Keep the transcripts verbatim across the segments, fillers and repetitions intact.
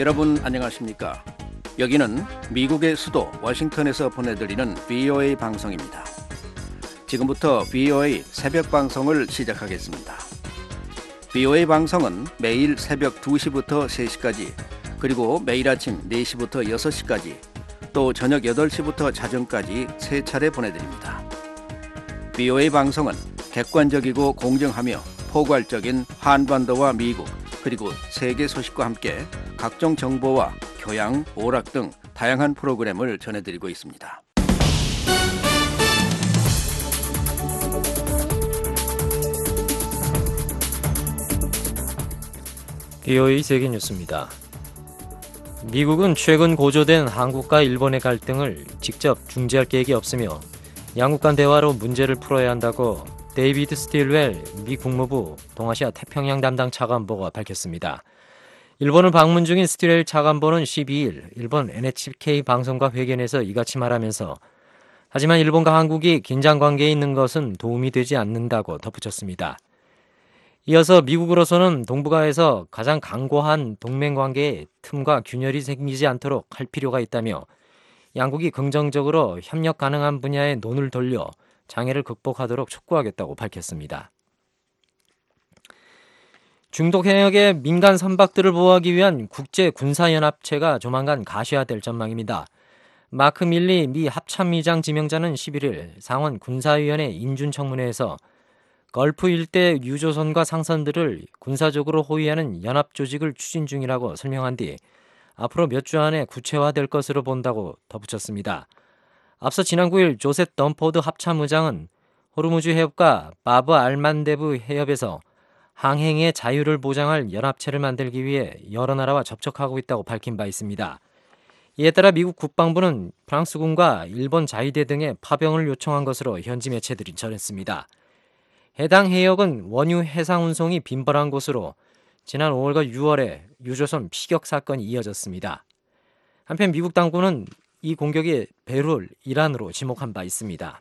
여러분 안녕하십니까? 여기는 미국의 수도 워싱턴에서 보내드리는 브이오에이 방송입니다. 지금부터 브이오에이 새벽 방송을 시작하겠습니다. 브이오에이 방송은 매일 새벽 두 시부터 세 시까지, 그리고 매일 아침 네 시부터 여섯 시까지, 또 저녁 여덟 시부터 자정까지 세 차례 보내드립니다. 브이오에이 방송은 객관적이고 공정하며 포괄적인 한반도와 미국, 그리고 세계 소식과 함께 각종 정보와 교양, 오락 등 다양한 프로그램을 전해드리고 있습니다. 브이오에이 세계뉴스입니다. 미국은 최근 고조된 한국과 일본의 갈등을 직접 중재할 계획이 없으며 양국 간 대화로 문제를 풀어야 한다고 데이비드 스틸웰 미 국무부 동아시아 태평양 담당 차관보가 밝혔습니다. 일본을 방문 중인 스틸웰 차관보는 십이 일 일본 엔에이치케이 방송과 회견에서 이같이 말하면서, 하지만 일본과 한국이 긴장 관계에 있는 것은 도움이 되지 않는다고 덧붙였습니다. 이어서 미국으로서는 동북아에서 가장 강고한 동맹 관계에 틈과 균열이 생기지 않도록 할 필요가 있다며, 양국이 긍정적으로 협력 가능한 분야에 논을 돌려 장애를 극복하도록 촉구하겠다고 밝혔습니다. 중동 해역의 민간 선박들을 보호하기 위한 국제 군사연합체가 조만간 가시화될 전망입니다. 마크 밀리 미 합참의장 지명자는 십일 일 상원 군사위원회 인준청문회에서 걸프 일대 유조선과 상선들을 군사적으로 호위하는 연합조직을 추진 중이라고 설명한 뒤 앞으로 몇 주 안에 구체화될 것으로 본다고 덧붙였습니다. 앞서 지난 구 일 조셉 덤포드 합참의장은 호르무즈 해협과 바브 알만데브 해협에서 항행의 자유를 보장할 연합체를 만들기 위해 여러 나라와 접촉하고 있다고 밝힌 바 있습니다. 이에 따라 미국 국방부는 프랑스군과 일본 자위대 등의 파병을 요청한 것으로 현지 매체들이 전했습니다. 해당 해역은 원유 해상 운송이 빈번한 곳으로 지난 오월과 유월에 유조선 피격 사건이 이어졌습니다. 한편 미국 당국은 이 공격이 배를 이란으로 지목한 바 있습니다.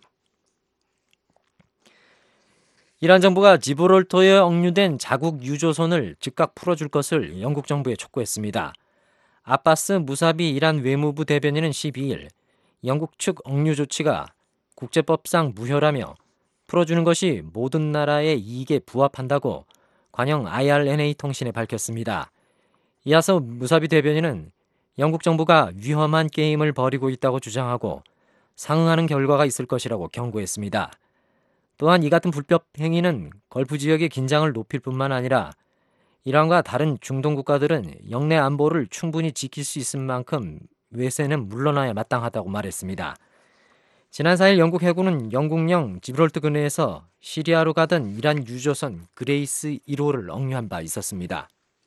이란 정부가 지브롤터에 억류된 자국 유조선을 즉각 풀어줄 것을 영국 정부에 촉구했습니다. 아바스 무사비 이란 외무부 대변인은 십이 일 영국 측 억류 조치가 국제법상 무효라며 풀어주는 것이 모든 나라의 이익에 부합한다고 관영 아이알엔에이 통신에 밝혔습니다. 이어서 무사비 대변인은 영국 정부가 위험한 게임을 벌이고 있다고 주장하고 상응하는 결과가 있을 것이라고 경고했습니다. 또한 이 같은 불법 행위는 걸프 지역의 긴장을 높일 뿐만 아니라 이란과 다른 중동 국가들은 영내 안보를 충분히 지킬 수 있을 만큼 외세는 물러나야 마땅하다고 말했습니다. 지난 사 일 영국 해군은 영국령 지브롤터 근해에서 시리아로 가던 이란 유조선 그레이스 일 호를 억류한 바 있었습니다.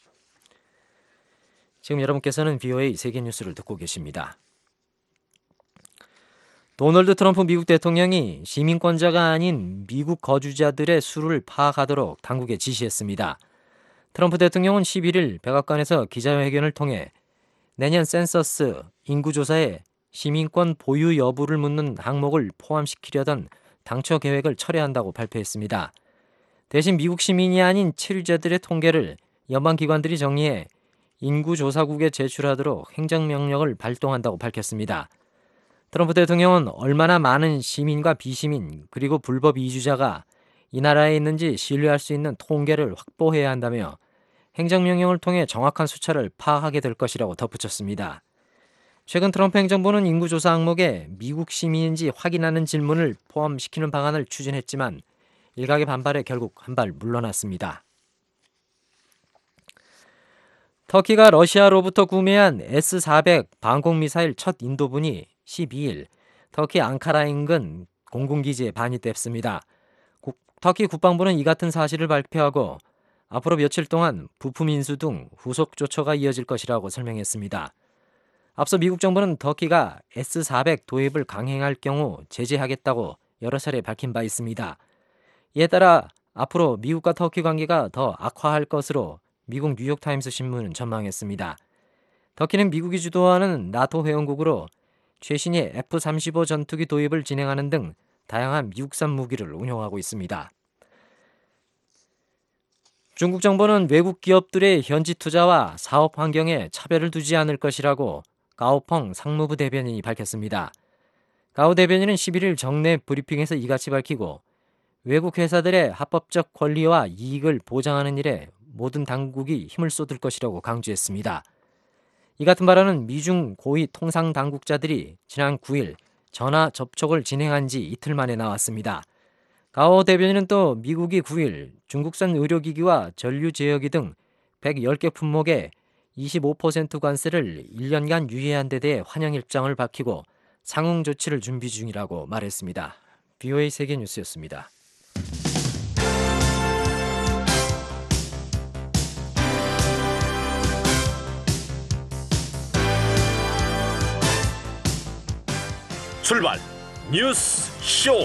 지금 여러분께서는 브이오에이 세계뉴스를 듣고 계십니다. 도널드 트럼프 미국 대통령이 시민권자가 아닌 미국 거주자들의 수를 파악하도록 당국에 지시했습니다. 트럼프 대통령은 십일 일 백악관에서 기자회견을 통해 내년 센서스 인구조사에 시민권 보유 여부를 묻는 항목을 포함시키려던 당초 계획을 철회한다고 발표했습니다. 대신 미국 시민이 아닌 체류자들의 통계를 연방기관들이 정리해 인구조사국에 제출하도록 행정명령을 발동한다고 밝혔습니다. 트럼프 대통령은 얼마나 많은 시민과 비시민 그리고 불법 이주자가 이 나라에 있는지 신뢰할 수 있는 통계를 확보해야 한다며 행정명령을 통해 정확한 숫자를 파악하게 될 것이라고 덧붙였습니다. 최근 트럼프 행정부는 인구조사 항목에 미국 시민인지 확인하는 질문을 포함시키는 방안을 추진했지만 일각의 반발에 결국 한 발 물러났습니다. 터키가 러시아로부터 구매한 에스 사백 방공미사일 첫 인도분이 십이 일 터키 앙카라 인근 공군기지에 반입됐습니다. 국, 터키 국방부는 이 같은 사실을 발표하고 앞으로 며칠 동안 부품 인수 등 후속 조처가 이어질 것이라고 설명했습니다. 앞서 미국 정부는 터키가 에스 사백 도입을 강행할 경우 제재하겠다고 여러 차례 밝힌 바 있습니다. 이에 따라 앞으로 미국과 터키 관계가 더 악화할 것으로 미국 뉴욕타임스 신문은 전망했습니다. 터키는 미국이 주도하는 나토 회원국으로 최신의 에프 삼십오 전투기 도입을 진행하는 등 다양한 미국산 무기를 운용하고 있습니다. 중국 정부는 외국 기업들의 현지 투자와 사업 환경에 차별을 두지 않을 것이라고 가오펑 상무부 대변인이 밝혔습니다. 가오 대변인은 십일 일 정례 브리핑에서 이같이 밝히고 외국 회사들의 합법적 권리와 이익을 보장하는 일에 모든 당국이 힘을 쏟을 것이라고 강조했습니다. 이 같은 발언은 미중 고위 통상 당국자들이 지난 구 일 전화 접촉을 진행한 지 이틀 만에 나왔습니다. 가오 대변인은 또 미국이 구 일 중국산 의료기기와 전류제어기 등 백십 개 품목에 이십오 퍼센트 관세를 일 년간 유예한 데 대해 환영 입장을 밝히고 상응 조치를 준비 중이라고 말했습니다. 브이오에이 세계뉴스였습니다. 출발 뉴스 쇼.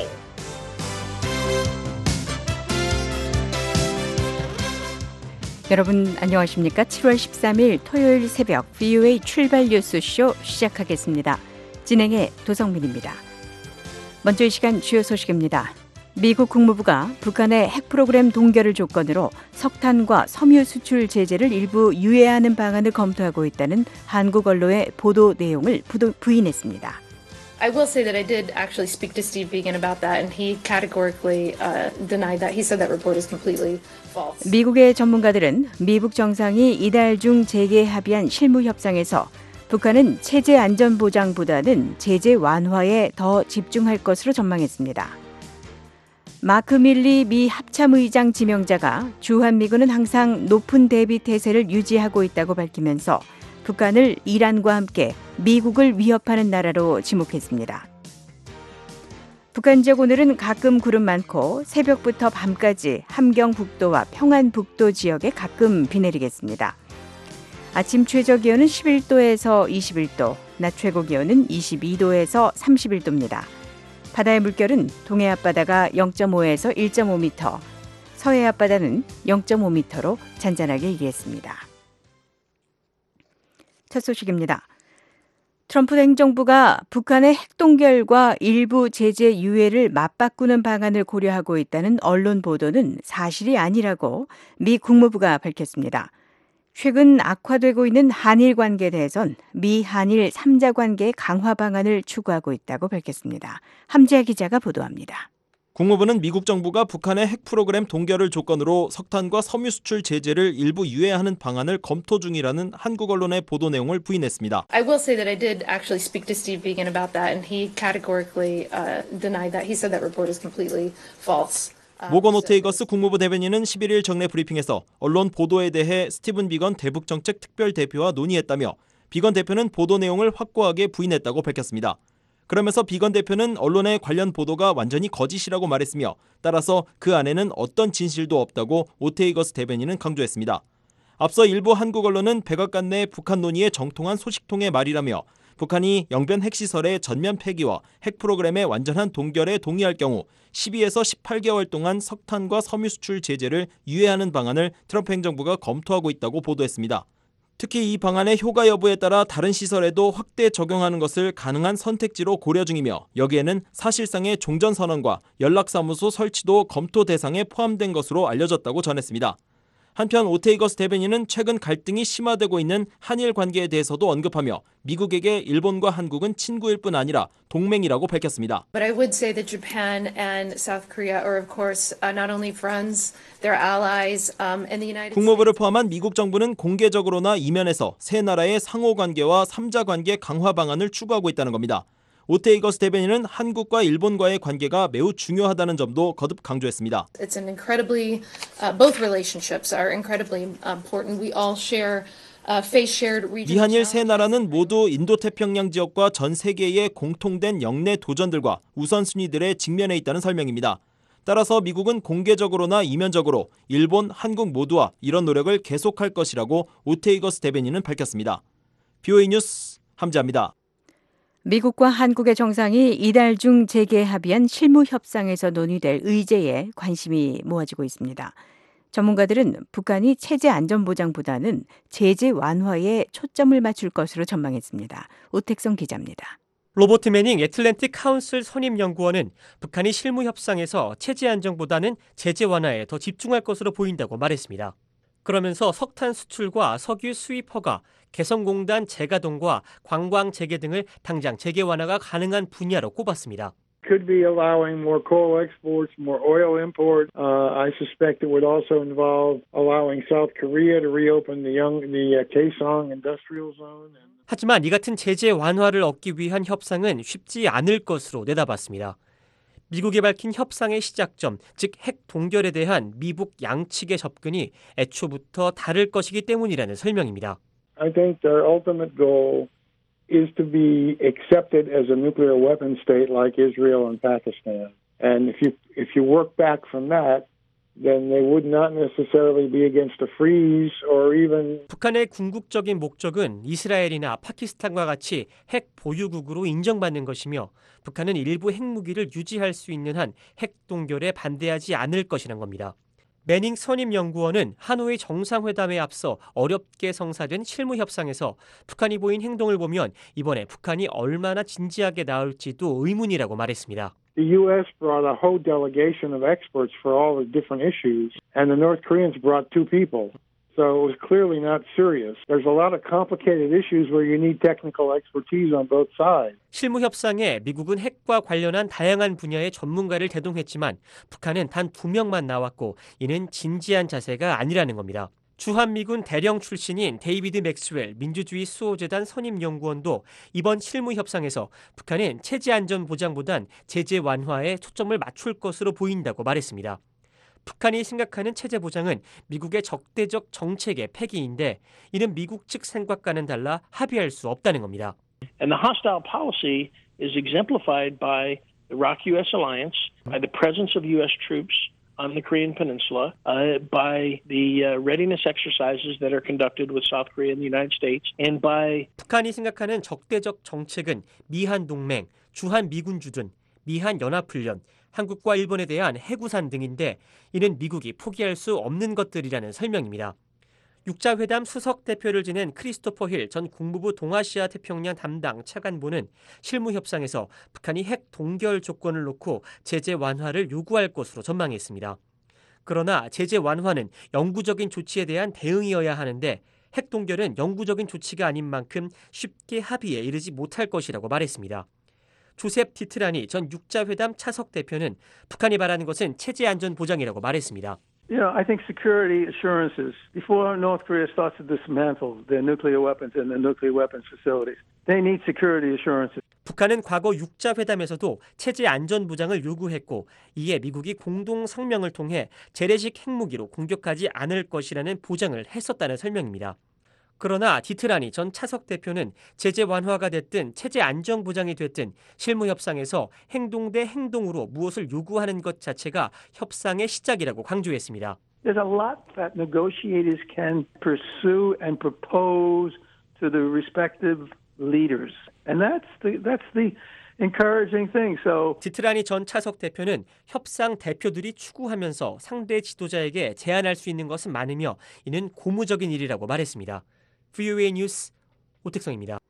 여러분 안녕하십니까? 칠월 십삼일 토요일 새벽 브이오에이 출발 뉴스 쇼 시작하겠습니다. 진행의 도성민입니다. 먼저 이 시간 주요 소식입니다. 미국 국무부가 북한의 핵 프로그램 동결을 조건으로 석탄과 섬유 수출 제재를 일부 유예하는 방안을 검토하고 있다는 한국 언론의 보도 내용을 부인했습니다. I will say that I did actually speak to Steve Biegun about that, and he categorically uh, denied that. He said that report is completely false. 미국의 전문가들은 미국 정상이 이달 중 재개합의한 실무 협상에서 북한은 체제 안전 보장보다는 제재 완화에 더 집중할 것으로 전망했습니다. 마크 밀리 미 합참의장 지명자가 주한미군은 항상 높은 대비 태세를 유지하고 있다고 밝히면서 북한을 이란과 함께 미국을 위협하는 나라로 지목했습니다. 북한 지역 오늘은 가끔 구름 많고 새벽부터 밤까지 함경북도와 평안북도 지역에 가끔 비 내리겠습니다. 아침 최저 기온은 십일 도에서 이십일 도, 낮 최고 기온은 이십이 도에서 삼십일 도입니다. 바다의 물결은 동해 앞바다가 영 점 오에서 일 점 오 미터, 서해 앞바다는 영 점 오 미터로 잔잔하게 일겠습니다. 첫 소식입니다. 트럼프 행정부가 북한의 핵동결과 일부 제재 유예를 맞바꾸는 방안을 고려하고 있다는 언론 보도는 사실이 아니라고 미 국무부가 밝혔습니다. 최근 악화되고 있는 한일 관계에 대해선 미 한일 삼 자 관계 강화 방안을 추구하고 있다고 밝혔습니다. 함지아 기자가 보도합니다. 국무부는 미국 정부가 북한의 핵 프로그램 동결을 조건으로 석탄과 섬유 수출 제재를 일부 유예하는 방안을 검토 중이라는 한국 언론의 보도 내용을 부인했습니다. I will say that I did actually speak to Steve Biegun about that, and he categorically uh, denied that. He said that report is completely false. 모건 오테이거스 국무부 대변인은 십일 일 정례 브리핑에서 언론 보도에 대해 스티븐 비건 대북정책 특별대표와 논의했다며 비건 대표는 보도 내용을 확고하게 부인했다고 밝혔습니다. 그러면서 비건 대표는 언론의 관련 보도가 완전히 거짓이라고 말했으며 따라서 그 안에는 어떤 진실도 없다고 오테이거스 대변인은 강조했습니다. 앞서 일부 한국 언론은 백악관 내 북한 논의의 정통한 소식통의 말이라며 북한이 영변 핵시설의 전면 폐기와 핵 프로그램의 완전한 동결에 동의할 경우 십이에서 십팔 개월 동안 석탄과 섬유 수출 제재를 유예하는 방안을 트럼프 행정부가 검토하고 있다고 보도했습니다. 특히 이 방안의 효과 여부에 따라 다른 시설에도 확대 적용하는 것을 가능한 선택지로 고려 중이며 여기에는 사실상의 종전선언과 연락사무소 설치도 검토 대상에 포함된 것으로 알려졌다고 전했습니다. 한편 오테이거스 대변인은 최근 갈등이 심화되고 있는 한일 관계에 대해서도 언급하며 미국에게 일본과 한국은 친구일 뿐 아니라 동맹이라고 밝혔습니다. But I would say that Japan and South Korea are of course uh, not only friends, they're allies, um, and the United States. 국무부를 포함한 미국 정부는 공개적으로나 이면에서 세 나라의 상호 관계와 삼 자 관계 강화 방안을 추구하고 있다는 겁니다. 오테이거스 대변인은 한국과 일본과의 관계가 매우 중요하다는 점도 거듭 강조했습니다. It's an incredibly, uh, both relationships are incredibly important. We all share uh, face shared regional. 미한일 세 나라는 모두 인도태평양 지역과 전 세계의 공통된 영내 도전들과 우선순위들에 직면해 있다는 설명입니다. 따라서 미국은 공개적으로나 이면적으로 일본, 한국 모두와 이런 노력을 계속할 것이라고 오테이거스 대변인은 밝혔습니다. 브이오에이 뉴스 함지아입니다. 미국과 한국의 정상이 이달 중 재개합의한 실무 협상에서 논의될 의제에 관심이 모아지고 있습니다. 전문가들은 북한이 체제 안전 보장보다는 제재 완화에 초점을 맞출 것으로 전망했습니다. 오택성 기자입니다. 로버트 매닝 애틀랜틱 카운슬 선임연구원은 북한이 실무 협상에서 체제 안정보다는 제재 완화에 더 집중할 것으로 보인다고 말했습니다. 그러면서 석탄 수출과 석유 수입 허가, 개성공단 재가동과 관광 재개 등을 당장 재개 완화가 가능한 분야로 꼽았습니다. Could be allowing more coal exports, more oil import. Uh, I suspect it would also involve allowing South Korea to reopen the young, the uh, Kaesong Industrial Zone. 하지만 이 같은 제재 완화를 얻기 위한 협상은 쉽지 않을 것으로 내다봤습니다. 미국이 밝힌 협상의 시작점, 즉 핵 동결에 대한 미북 양측의 접근이 애초부터 다를 것이기 때문이라는 설명입니다. I think their ultimate goal is to be accepted as a nuclear weapon state like Israel and Pakistan. And if you if you work back from that, then they would not necessarily be against a freeze or even 북한의 궁극적인 목적은 이스라엘이나 파키스탄과 같이 핵 보유국으로 인정받는 것이며 북한은 일부 핵무기를 유지할 수 있는 한 핵 동결에 반대하지 않을 것이란 겁니다. 매닝 선임연구원은 하노이 정상회담에 앞서 어렵게 성사된 실무 협상에서 북한이 보인 행동을 보면 이번에 북한이 얼마나 진지하게 나올지도 의문이라고 말했습니다. The U S brought a whole delegation of experts for all the different issues, and the North Koreans brought two people. So it was clearly not serious. There's a lot of complicated issues where you need technical expertise on both sides. 실무 협상에 미국은 핵과 관련한 다양한 분야의 전문가를 대동했지만 북한은 단 두 명만 나왔고 이는 진지한 자세가 아니라는 겁니다. 주한미군 대령 출신인 데이비드 맥스웰 민주주의 수호재단 선임연구원도 이번 실무 협상에서 북한은 체제 안전 보장보단 제재 완화에 초점을 맞출 것으로 보인다고 말했습니다. 북한이 생각하는 체제 보장은 미국의 적대적 정책의 폐기인데 이는 미국 측 생각과는 달라 합의할 수 없다는 겁니다. And the hostile policy is exemplified by the ROK-U S alliance, by the presence of U S troops on the Korean Peninsula, uh, by the uh, readiness exercises that are conducted with South Korea and the United States, and by 북한이 생각하는 적대적 정책은 미한 동맹, 주한 미군주둔, 미한 연합훈련, 한국과 일본에 대한 해구산 등인데 이는 미국이 포기할 수 없는 것들이라는 설명입니다. 육자회담 수석 대표를 지낸 크리스토퍼 힐 전 국무부 동아시아 태평양 담당 차관보는 실무 협상에서 북한이 핵 동결 조건을 놓고 제재 완화를 요구할 것으로 전망했습니다. 그러나 제재 완화는 영구적인 조치에 대한 대응이어야 하는데 핵 동결은 영구적인 조치가 아닌 만큼 쉽게 합의에 이르지 못할 것이라고 말했습니다. 조셉 디트라니 전 육자회담 차석 대표는 북한이 바라는 것은 체제 안전 보장이라고 말했습니다. You know, I think security assurances before North Korea starts to dismantle their nuclear weapons and their nuclear weapons facilities. They need security assurances. 북한은 과거 육자회담에서도 체제 안전 보장을 요구했고 이에 미국이 공동 성명을 통해 재래식 핵무기로 공격하지 않을 것이라는 보장을 했었다는 설명입니다. 그러나 디트라니 전 차석 대표는 제재 완화가 됐든 체제 안정 보장이 됐든 실무 협상에서 행동 대 행동으로 무엇을 요구하는 것 자체가 협상의 시작이라고 강조했습니다. There's a lot that negotiators can pursue and propose to the respective leaders. And that's the that's the encouraging thing. So 디트라니 전 차석 대표는 협상 대표들이 추구하면서 상대 지도자에게 제안할 수 있는 것은 많으며 이는 고무적인 일이라고 말했습니다. 브이오에이 뉴스 오택성입니다.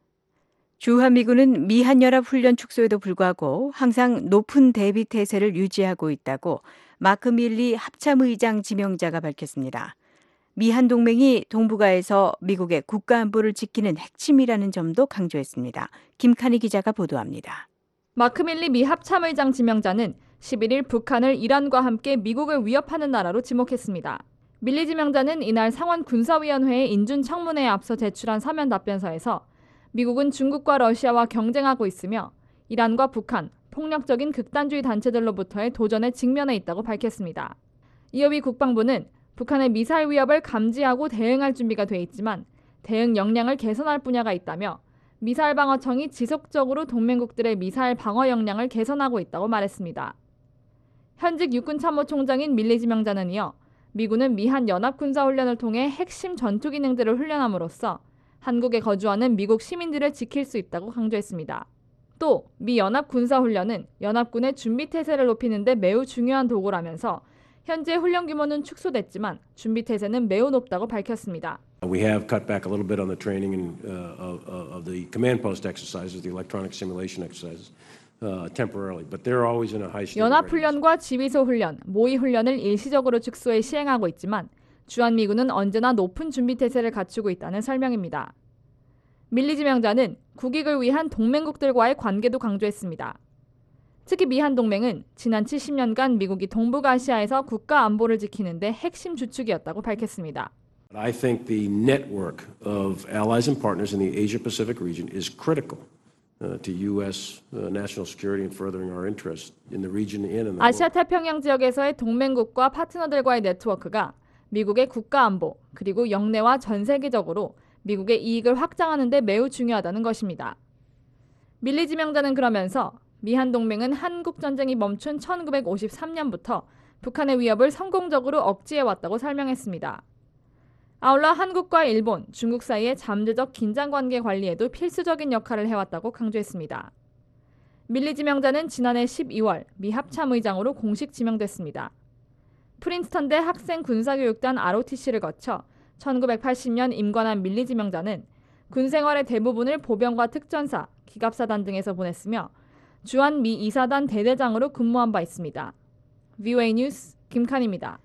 주한미군은 미한연합훈련 축소에도 불구하고 항상 높은 대비 태세를 유지하고 있다고 마크 밀리 합참의장 지명자가 밝혔습니다. 미한 동맹이 동북아에서 미국의 국가안보를 지키는 핵심이라는 점도 강조했습니다. 김칸희 기자가 보도합니다. 마크 밀리 미 합참의장 지명자는 십일 일 북한을 이란과 함께 미국을 위협하는 나라로 지목했습니다. 밀리 지명자는 이날 상원 군사위원회의 인준 청문회에 앞서 제출한 서면 답변서에서 미국은 중국과 러시아와 경쟁하고 있으며 이란과 북한, 폭력적인 극단주의 단체들로부터의 도전에 직면해 있다고 밝혔습니다. 이어 미 국방부는 북한의 미사일 위협을 감지하고 대응할 준비가 돼 있지만 대응 역량을 개선할 분야가 있다며 미사일 방어청이 지속적으로 동맹국들의 미사일 방어 역량을 개선하고 있다고 말했습니다. 현직 육군참모총장인 밀리 지명자는 이어 미군은 미한 연합군사훈련을 통해 핵심 전투 기능들을 훈련함으로써 한국에 거주하는 미국 시민들을 지킬 수 있다고 강조했습니다. 또 미 연합군사훈련은 연합군의 준비태세를 높이는 데 매우 중요한 도구라면서 현재 훈련 규모는 축소됐지만 준비태세는 매우 높다고 밝혔습니다. We have cut back a little bit on the training and, uh, of, of the command post exercises, the electronic simulation exercises, uh, temporarily, but they're always in a high state of readiness. 연합훈련과 지휘소 훈련, 모의 훈련을 일시적으로 축소해 시행하고 있지만 주한미군은 언제나 높은 준비 태세를 갖추고 있다는 설명입니다. 밀리 지명자는 국익을 위한 동맹국들과의 관계도 강조했습니다. 특히 미한 동맹은 지난 칠십 년간 미국이 동북아시아에서 국가 안보를 지키는 데 핵심 주축이었다고 밝혔습니다. I think the network of allies and partners in the Asia-Pacific region is critical uh, to U S uh, national security and furthering our interests in the region and in the world. 아시아 태평양 지역에서의 동맹국과 파트너들과의 네트워크가 미국의 국가 안보 그리고 영내와 전 세계적으로 미국의 이익을 확장하는 데 매우 중요하다는 것입니다. 밀리 지명자는 그러면서 미한 동맹은 한국 전쟁이 멈춘 천구백오십삼 년부터 북한의 위협을 성공적으로 억제해왔다고 설명했습니다. 아울러 한국과 일본, 중국 사이의 잠재적 긴장관계 관리에도 필수적인 역할을 해왔다고 강조했습니다. 밀리 지명자는 지난해 십이월 미 합참의장으로 공식 지명됐습니다. 프린스턴대 학생 군사교육단 알오티씨를 거쳐 천구백팔십 년 임관한 밀리 지명자는 군 생활의 대부분을 보병과 특전사, 기갑사단 등에서 보냈으며 주한 미 이사단 대대장으로 근무한 바 있습니다. 브이오에이 뉴스 김칸입니다.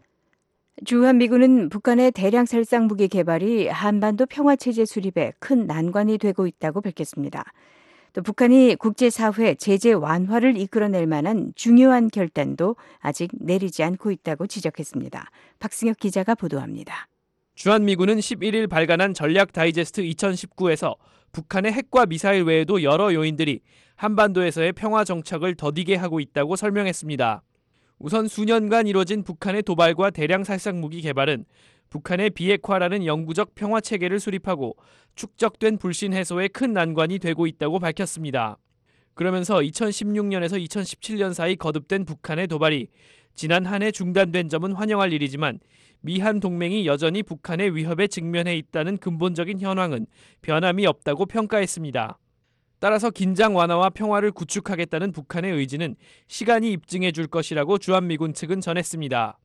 주한미군은 북한의 대량 살상 무기 개발이 한반도 평화체제 수립에 큰 난관이 되고 있다고 밝혔습니다. 또 북한이 국제사회 제재 완화를 이끌어낼 만한 중요한 결단도 아직 내리지 않고 있다고 지적했습니다. 박승혁 기자가 보도합니다. 주한미군은 십일 일 발간한 전략 다이제스트 이천십구에서 북한의 핵과 미사일 외에도 여러 요인들이 한반도에서의 평화 정착을 더디게 하고 있다고 설명했습니다. 우선 수년간 이뤄진 북한의 도발과 대량 살상 무기 개발은 북한의 비핵화라는 영구적 평화 체계를 수립하고 축적된 불신 해소에 큰 난관이 되고 있다고 밝혔습니다. 그러면서 이천십육 년에서 이천십칠 년 사이 거듭된 북한의 도발이 지난 한 해 중단된 점은 환영할 일이지만 미한 동맹이 여전히 북한의 위협에 직면해 있다는 근본적인 현황은 변함이 없다고 평가했습니다. 따라서 긴장 완화와 평화를 구축하겠다는 북한의 의지는 시간이 입증해 줄 것이라고 주한미군 측은 전했습니다.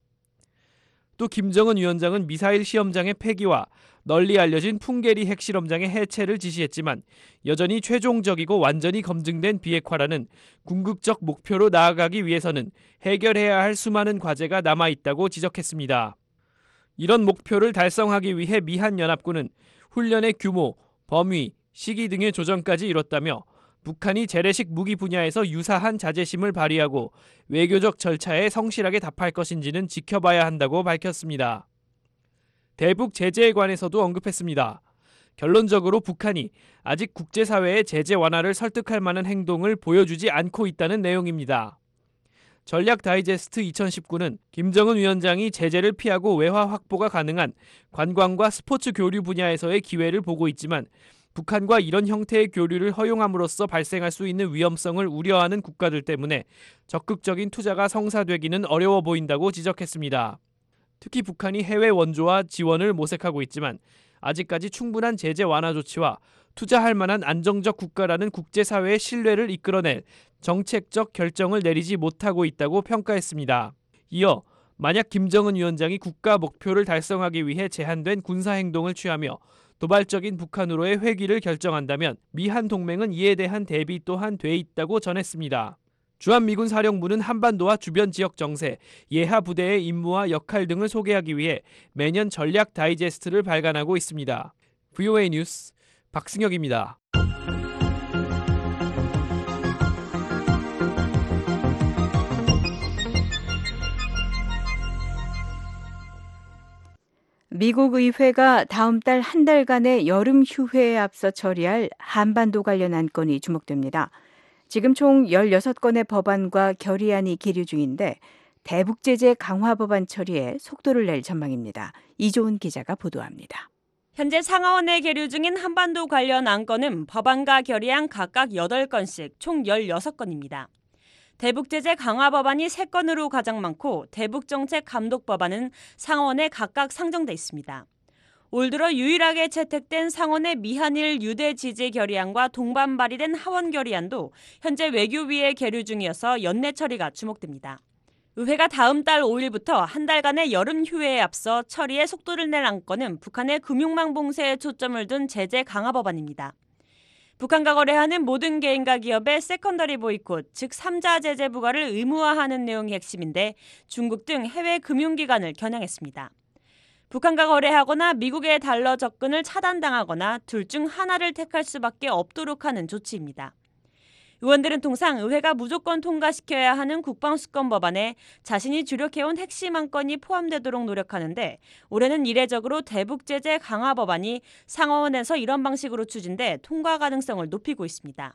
또 김정은 위원장은 미사일 시험장의 폐기와 널리 알려진 풍계리 핵실험장의 해체를 지시했지만 여전히 최종적이고 완전히 검증된 비핵화라는 궁극적 목표로 나아가기 위해서는 해결해야 할 수많은 과제가 남아있다고 지적했습니다. 이런 목표를 달성하기 위해 미한연합군은 훈련의 규모, 범위, 시기 등의 조정까지 이뤘다며 북한이 재래식 무기 분야에서 유사한 자제심을 발휘하고 외교적 절차에 성실하게 답할 것인지는 지켜봐야 한다고 밝혔습니다. 대북 제재에 관해서도 언급했습니다. 결론적으로 북한이 아직 국제사회의 제재 완화를 설득할 만한 행동을 보여주지 않고 있다는 내용입니다. 전략 다이제스트 이천십구는 김정은 위원장이 제재를 피하고 외화 확보가 가능한 관광과 스포츠 교류 분야에서의 기회를 보고 있지만 북한과 이런 형태의 교류를 허용함으로써 발생할 수 있는 위험성을 우려하는 국가들 때문에 적극적인 투자가 성사되기는 어려워 보인다고 지적했습니다. 특히 북한이 해외 원조와 지원을 모색하고 있지만 아직까지 충분한 제재 완화 조치와 투자할 만한 안정적 국가라는 국제사회의 신뢰를 이끌어낼 정책적 결정을 내리지 못하고 있다고 평가했습니다. 이어 만약 김정은 위원장이 국가 목표를 달성하기 위해 제한된 군사행동을 취하며 도발적인 북한으로의 회귀를 결정한다면 미한 동맹은 이에 대한 대비 또한 돼 있다고 전했습니다. 주한미군 사령부는 한반도와 주변 지역 정세, 예하 부대의 임무와 역할 등을 소개하기 위해 매년 전략 다이제스트를 발간하고 있습니다. 브이오에이 뉴스 박승혁입니다. 미국 의회가 다음 달 한 달간의 여름 휴회에 앞서 처리할 한반도 관련 안건이 주목됩니다. 지금 총 열여섯 건의 법안과 결의안이 계류 중인데 대북 제재 강화 법안 처리에 속도를 낼 전망입니다. 이조은 기자가 보도합니다. 현재 상하원에 계류 중인 한반도 관련 안건은 법안과 결의안 각각 여덟 건씩 총 열여섯 건입니다. 대북 제재 강화 법안이 세 건으로 가장 많고 대북 정책 감독 법안은 상원에 각각 상정돼 있습니다. 올 들어 유일하게 채택된 상원의 미한일 유대 지지 결의안과 동반 발의된 하원 결의안도 현재 외교위에 계류 중이어서 연내 처리가 주목됩니다. 의회가 다음 달 오 일부터 한 달간의 여름 휴회에 앞서 처리에 속도를 낼 안건은 북한의 금융망 봉쇄에 초점을 둔 제재 강화 법안입니다. 북한과 거래하는 모든 개인과 기업의 세컨더리 보이콧, 즉 삼자 제재 부과를 의무화하는 내용이 핵심인데 중국 등 해외 금융기관을 겨냥했습니다. 북한과 거래하거나 미국의 달러 접근을 차단당하거나 둘 중 하나를 택할 수밖에 없도록 하는 조치입니다. 의원들은 통상 의회가 무조건 통과시켜야 하는 국방수권 법안에 자신이 주력해온 핵심 안건이 포함되도록 노력하는데 올해는 이례적으로 대북제재 강화 법안이 상하원에서 이런 방식으로 추진돼 통과 가능성을 높이고 있습니다.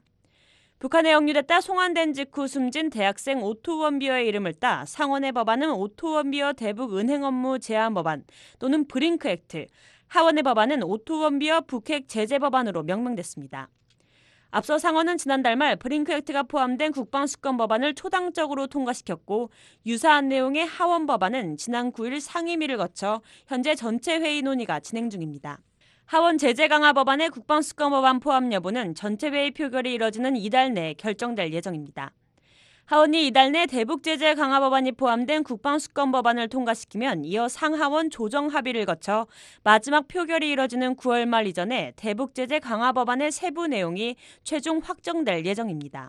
북한에 역류됐다 송환된 직후 숨진 대학생 오토 원비어의 이름을 따 상원의 법안은 오토 원비어 대북 은행 업무 제한 법안 또는 브링크 액트, 하원의 법안은 오토 원비어 북핵 제재 법안으로 명명됐습니다. 앞서 상원은 지난달 말 브링크 액트가 포함된 국방수권 법안을 초당적으로 통과시켰고 유사한 내용의 하원 법안은 지난 구 일 상임위를 거쳐 현재 전체 회의 논의가 진행 중입니다. 하원 제재 강화 법안의 국방수권 법안 포함 여부는 전체 회의 표결이 이뤄지는 이달 내에 결정될 예정입니다. 하원이 이달 내 대북제재 강화 법안이 포함된 국방수권 법안을 통과시키면 이어 상하원 조정 합의를 거쳐 마지막 표결이 이뤄지는 구월 말 이전에 대북제재 강화 법안의 세부 내용이 최종 확정될 예정입니다.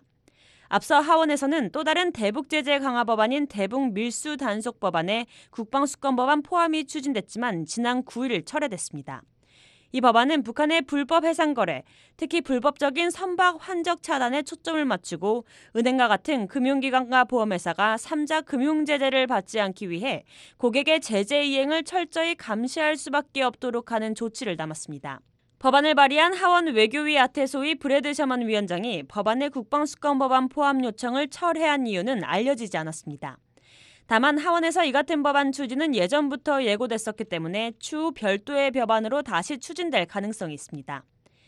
앞서 하원에서는 또 다른 대북제재 강화 법안인 대북 밀수 단속 법안에 국방수권 법안 포함이 추진됐지만 지난 구 일 철회됐습니다. 이 법안은 북한의 불법 해상 거래, 특히 불법적인 선박 환적 차단에 초점을 맞추고 은행과 같은 금융기관과 보험회사가 삼자 금융제재를 받지 않기 위해 고객의 제재 이행을 철저히 감시할 수밖에 없도록 하는 조치를 담았습니다. 법안을 발의한 하원 외교위 아태소위 브래드 셔먼 위원장이 법안의 국방수권 법안 포함 요청을 철회한 이유는 알려지지 않았습니다. 다만 하원에서 이 같은 법안 추진은 예전부터 예고됐었기 때문에 추후 별도의 법안으로 다시 추진될 가능성이 있습니다.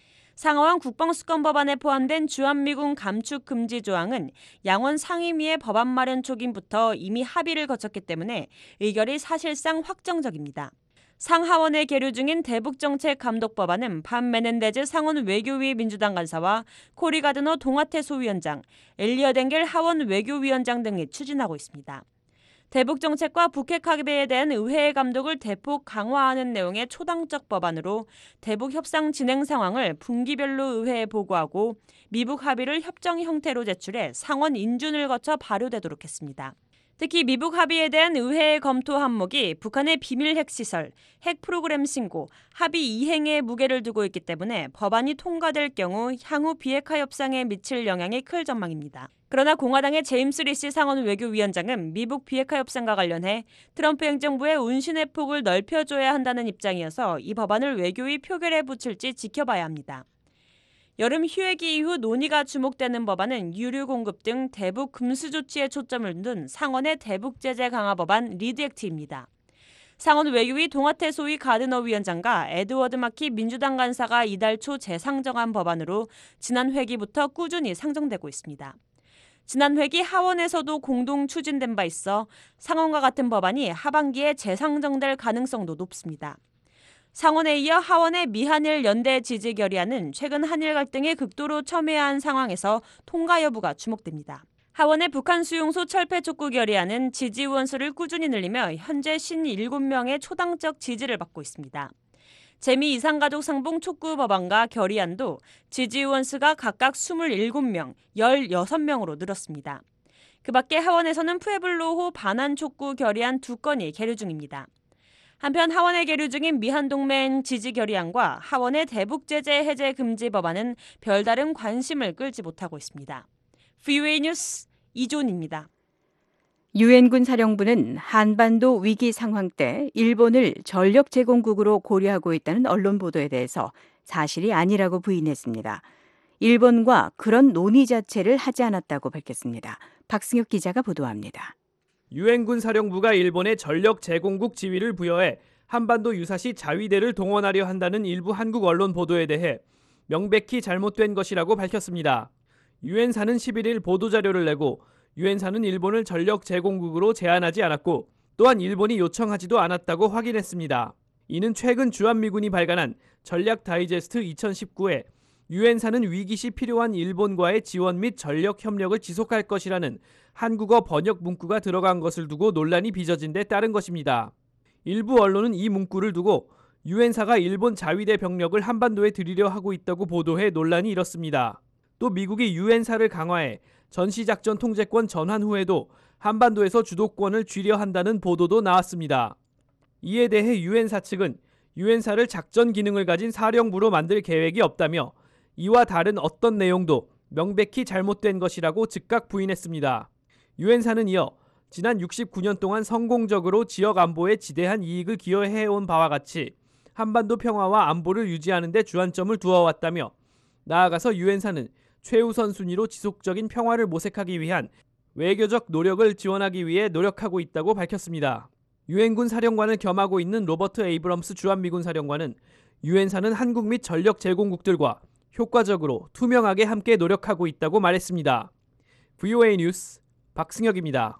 상하원 국방수권 법안에 포함된 주한미군 감축 금지 조항은 양원 상임위의 법안 마련 초기부터 이미 합의를 거쳤기 때문에 의결이 사실상 확정적입니다. 상하원에 계류 중인 대북정책 감독 법안은 반 메넨데즈 상원 외교위 민주당 간사와 코리 가드너 동아태 소위원장, 엘리엇 엥겔 하원 외교위원장 등이 추진하고 있습니다. 대북 정책과 북핵 합의에 대한 의회의 감독을 대폭 강화하는 내용의 초당적 법안으로 대북 협상 진행 상황을 분기별로 의회에 보고하고 미북 합의를 협정 형태로 제출해 상원 인준을 거쳐 발효되도록 했습니다. 특히 미북 합의에 대한 의회의 검토 항목이 북한의 비밀 핵시설, 핵 프로그램 신고, 합의 이행에 무게를 두고 있기 때문에 법안이 통과될 경우 향후 비핵화 협상에 미칠 영향이 클 전망입니다. 그러나 공화당의 제임스 리시 상원 외교위원장은 미북 비핵화 협상과 관련해 트럼프 행정부의 운신의 폭을 넓혀줘야 한다는 입장이어서 이 법안을 외교위 표결에 붙일지 지켜봐야 합니다. 여름 휴회기 이후 논의가 주목되는 법안은 유류 공급 등 대북 금수 조치에 초점을 둔 상원의 대북 제재 강화 법안 리드 액트입니다. 상원 외교위 동아태 소위 가드너 위원장과 에드워드 마키 민주당 간사가 이달 초 재상정한 법안으로 지난 회기부터 꾸준히 상정되고 있습니다. 지난 회기 하원에서도 공동 추진된 바 있어 상원과 같은 법안이 하반기에 재상정될 가능성도 높습니다. 상원에 이어 하원의 미한일 연대 지지 결의안은 최근 한일 갈등에 극도로 첨예한 상황에서 통과 여부가 주목됩니다. 하원의 북한 수용소 철폐 촉구 결의안은 지지 의원 수를 꾸준히 늘리며 현재 오십칠 명의 초당적 지지를 받고 있습니다. 재미 이상가족 상봉 촉구 법안과 결의안도 지지 의원 수가 각각 이십칠 명, 십육 명으로 늘었습니다. 그 밖에 하원에서는 푸에블로호 반환 촉구 결의안 두 건이 계류 중입니다. 한편 하원에 계류 중인 미한동맹 지지 결의안과 하원의 대북제재 해제 금지 법안은 별다른 관심을 끌지 못하고 있습니다. 브이오에이 뉴스 이존입니다. 유엔군 사령부는 한반도 위기 상황 때 일본을 전력 제공국으로 고려하고 있다는 언론 보도에 대해서 사실이 아니라고 부인했습니다. 일본과 그런 논의 자체를 하지 않았다고 밝혔습니다. 박승혁 기자가 보도합니다. 유엔군 사령부가 일본에 전력 제공국 지위를 부여해 한반도 유사시 자위대를 동원하려 한다는 일부 한국 언론 보도에 대해 명백히 잘못된 것이라고 밝혔습니다. 유엔사는 십일 일 보도자료를 내고 유엔사는 일본을 전력 제공국으로 제안하지 않았고 또한 일본이 요청하지도 않았다고 확인했습니다. 이는 최근 주한미군이 발간한 전략 다이제스트 이천십구에 유엔사는 위기 시 필요한 일본과의 지원 및 전력 협력을 지속할 것이라는 한국어 번역 문구가 들어간 것을 두고 논란이 빚어진 데 따른 것입니다. 일부 언론은 이 문구를 두고 유엔사가 일본 자위대 병력을 한반도에 들이려 하고 있다고 보도해 논란이 일었습니다. 또 미국이 유엔사를 강화해 전시작전 통제권 전환 후에도 한반도에서 주도권을 쥐려 한다는 보도도 나왔습니다. 이에 대해 유엔사 측은 유엔사를 작전 기능을 가진 사령부로 만들 계획이 없다며 이와 다른 어떤 내용도 명백히 잘못된 것이라고 즉각 부인했습니다. 유엔사는 이어 지난 육십구 년 동안 성공적으로 지역 안보에 지대한 이익을 기여해온 바와 같이 한반도 평화와 안보를 유지하는 데 주안점을 두어왔다며 나아가서 유엔사는 최우선 순위로 지속적인 평화를 모색하기 위한 외교적 노력을 지원하기 위해 노력하고 있다고 밝혔습니다. 유엔군 사령관을 겸하고 있는 로버트 에이브럼스 주한미군 사령관은 유엔사는 한국 및 전력 제공국들과 효과적으로 투명하게 함께 노력하고 있다고 말했습니다. 브이오에이 뉴스 박승혁입니다.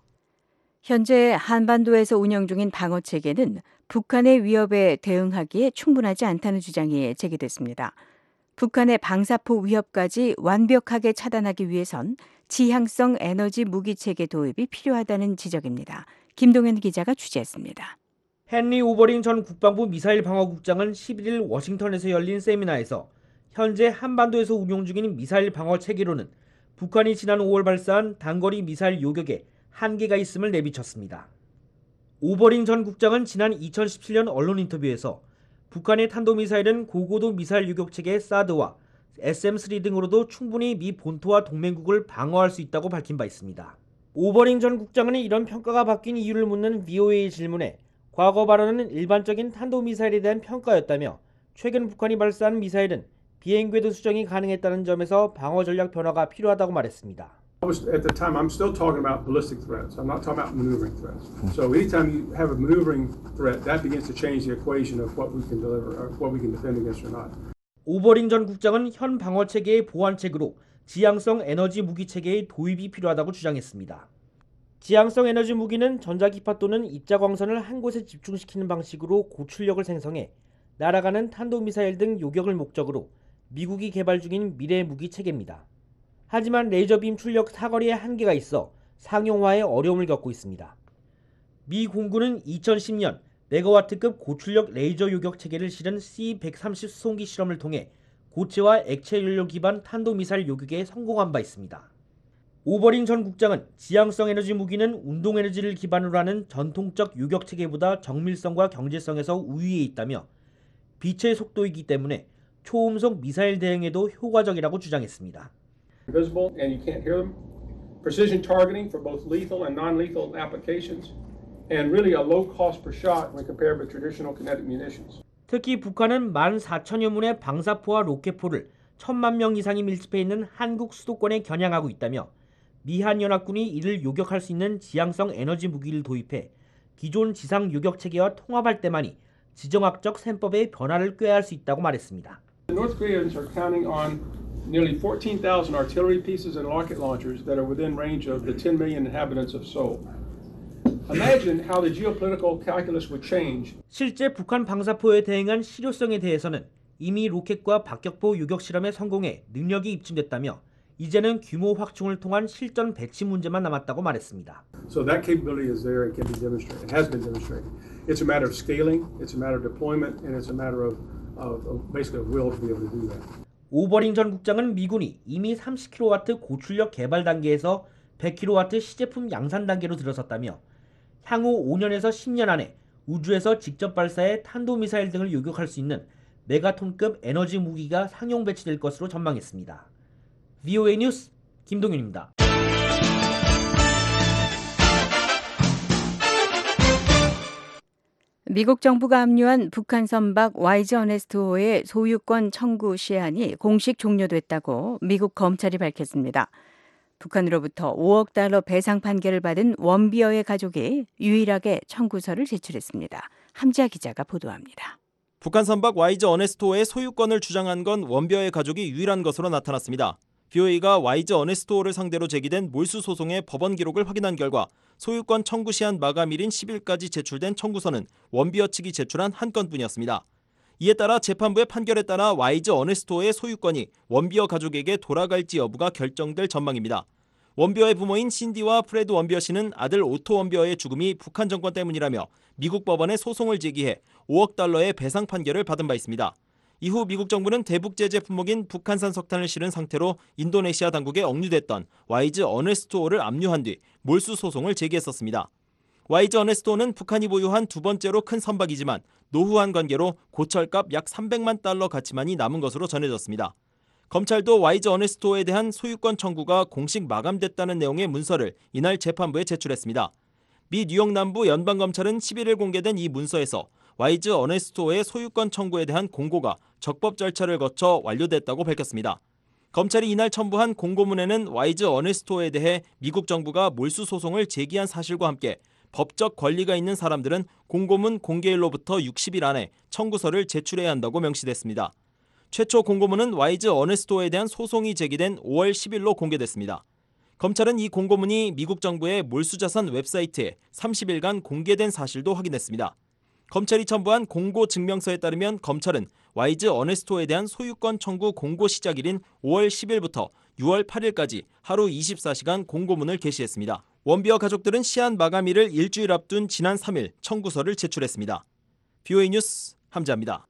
현재 한반도에서 운영 중인 방어 체계는 북한의 위협에 대응하기에 충분하지 않다는 주장이 제기됐습니다. 북한의 방사포 위협까지 완벽하게 차단하기 위해선 지향성 에너지 무기 체계 도입이 필요하다는 지적입니다. 김동현 기자가 취재했습니다. 헨리 오버링 전 국방부 미사일 방어국장은 십일 일 워싱턴에서 열린 세미나에서 현재 한반도에서 운용 중인 미사일 방어 체계로는 북한이 지난 오월 발사한 단거리 미사일 요격에 한계가 있음을 내비쳤습니다. 오버링 전 국장은 지난 이천십칠 년 언론 인터뷰에서 북한의 탄도미사일은 고고도 미사일 요격체계 사드와 에스엠 쓰리 등으로도 충분히 미 본토와 동맹국을 방어할 수 있다고 밝힌 바 있습니다. 오버링 전 국장은 이런 평가가 바뀐 이유를 묻는 브이오에이 질문에 과거 발언은 일반적인 탄도미사일에 대한 평가였다며 최근 북한이 발사한 미사일은 비행궤도 수정이 가능했다는 점에서 방어 전략 변화가 필요하다고 말했습니다. At the time, I'm still talking about ballistic threats. I'm not talking about maneuvering threats. So anytime you have a maneuvering threat, that begins to change the equation of what we can deliver, or what we can defend against or not. 오버링 전 국장은 현 방어 체계의 보완책으로 지향성 에너지 무기 체계의 도입이 필요하다고 주장했습니다. 지향성 에너지 무기는 전자기파 또는 입자광선을 한 곳에 집중시키는 방식으로 고출력을 생성해 날아가는 탄도미사일 등 요격을 목적으로 미국이 개발 중인 미래 무기 체계입니다. 하지만 레이저빔 출력 사거리에 한계가 있어 상용화에 어려움을 겪고 있습니다. 미 공군은 이천십 년 메가와트급 고출력 레이저 요격 체계를 실은 씨 백삼십 수송기 실험을 통해 고체와 액체 연료 기반 탄도미사일 요격에 성공한 바 있습니다. 오버링 전 국장은 지향성 에너지 무기는 운동 에너지를 기반으로 하는 전통적 요격 체계보다 정밀성과 경제성에서 우위에 있다며 빛의 속도이기 때문에 초음속 미사일 대응에도 효과적이라고 주장했습니다. Visible and you can't hear them. Precision targeting for both lethal and non-lethal applications, and really a low cost per shot when compared with traditional kinetic munitions. 특히 북한은 만 사천여 문의 방사포와 로켓포를 천만 명 이상이 밀집해 있는 한국 수도권에 겨냥하고 있다며 미한 연합군이 이를 요격할 수 있는 지향성 에너지 무기를 도입해 기존 지상 요격 체계와 통합할 때만이 지정학적 셈법의 변화를 꾀할 수 있다고 말했습니다. The North Koreans are counting on nearly fourteen thousand artillery pieces and rocket launchers that are within range of the ten million inhabitants of Seoul. Imagine how the geopolitical calculus would change. 실제 북한 방사포에 대응한 실효성에 대해서는 이미 로켓과 박격포 요격 실험에 성공해 능력이 입증됐다며 이제는 규모 확충을 통한 실전 배치 문제만 남았다고 말했습니다. So that capability is there and can be demonstrated. It has been demonstrated. It's a matter of scaling, it's a matter of deployment, and it's a matter of, of, of basically a will to be able to do that. 오버링 전 국장은 미군이 이미 삼십 킬로와트 고출력 개발 단계에서 백 킬로와트 시제품 양산 단계로 들어섰다며 향후 오 년에서 십 년 안에 우주에서 직접 발사해 탄도미사일 등을 요격할 수 있는 메가톤급 에너지 무기가 상용 배치될 것으로 전망했습니다. 브이오에이 뉴스 김동윤입니다. 미국 정부가 압류한 북한 선박 와이즈 어네스트호의 소유권 청구 시한이 공식 종료됐다고 미국 검찰이 밝혔습니다. 북한으로부터 오억 달러 배상 판결을 받은 원비어의 가족이 유일하게 청구서를 제출했습니다. 함지아 기자가 보도합니다. 북한 선박 와이즈 어네스트호의 소유권을 주장한 건 원비어의 가족이 유일한 것으로 나타났습니다. 브이오에이가 와이즈 어네스트호를 상대로 제기된 몰수 소송의 법원 기록을 확인한 결과 소유권 청구 시한 마감일인 십 일까지 제출된 청구서는 원비어 측이 제출한 한 건뿐이었습니다. 이에 따라 재판부의 판결에 따라 와이즈 어네스트호의 소유권이 원비어 가족에게 돌아갈지 여부가 결정될 전망입니다. 원비어의 부모인 신디와 프레드 원비어 씨는 아들 오토 원비어의 죽음이 북한 정권 때문이라며 미국 법원에 소송을 제기해 오억 달러의 배상 판결을 받은 바 있습니다. 이후 미국 정부는 대북 제재 품목인 북한산 석탄을 실은 상태로 인도네시아 당국에 억류됐던 와이즈 어네스토어를 압류한 뒤 몰수 소송을 제기했었습니다. 와이즈 어네스토어는 북한이 보유한 두 번째로 큰 선박이지만 노후한 관계로 고철값 약 삼백만 달러 가치만이 남은 것으로 전해졌습니다. 검찰도 와이즈 어네스토어에 대한 소유권 청구가 공식 마감됐다는 내용의 문서를 이날 재판부에 제출했습니다. 미 뉴욕 남부 연방검찰은 십일 일 공개된 이 문서에서 와이즈 어네스토어의 소유권 청구에 대한 공고가 적법 절차를 거쳐 완료됐다고 밝혔습니다. 검찰이 이날 첨부한 공고문에는 와이즈 어네스토어에 대해 미국 정부가 몰수 소송을 제기한 사실과 함께 법적 권리가 있는 사람들은 공고문 공개일로부터 육십 일 안에 청구서를 제출해야 한다고 명시됐습니다. 최초 공고문은 와이즈 어네스토어에 대한 소송이 제기된 오월 십일로 공개됐습니다. 검찰은 이 공고문이 미국 정부의 몰수자산 웹사이트에 삼십 일간 공개된 사실도 확인했습니다. 검찰이 첨부한 공고 증명서에 따르면 검찰은 와이즈 어네스토어에 대한 소유권 청구 공고 시작일인 오월 십일부터 유월 팔일까지 하루 이십사 시간 공고문을 게시했습니다. 원비어 가족들은 시한 마감일을 일주일 앞둔 지난 삼 일 청구서를 제출했습니다. 비오에이 뉴스 함재합니다.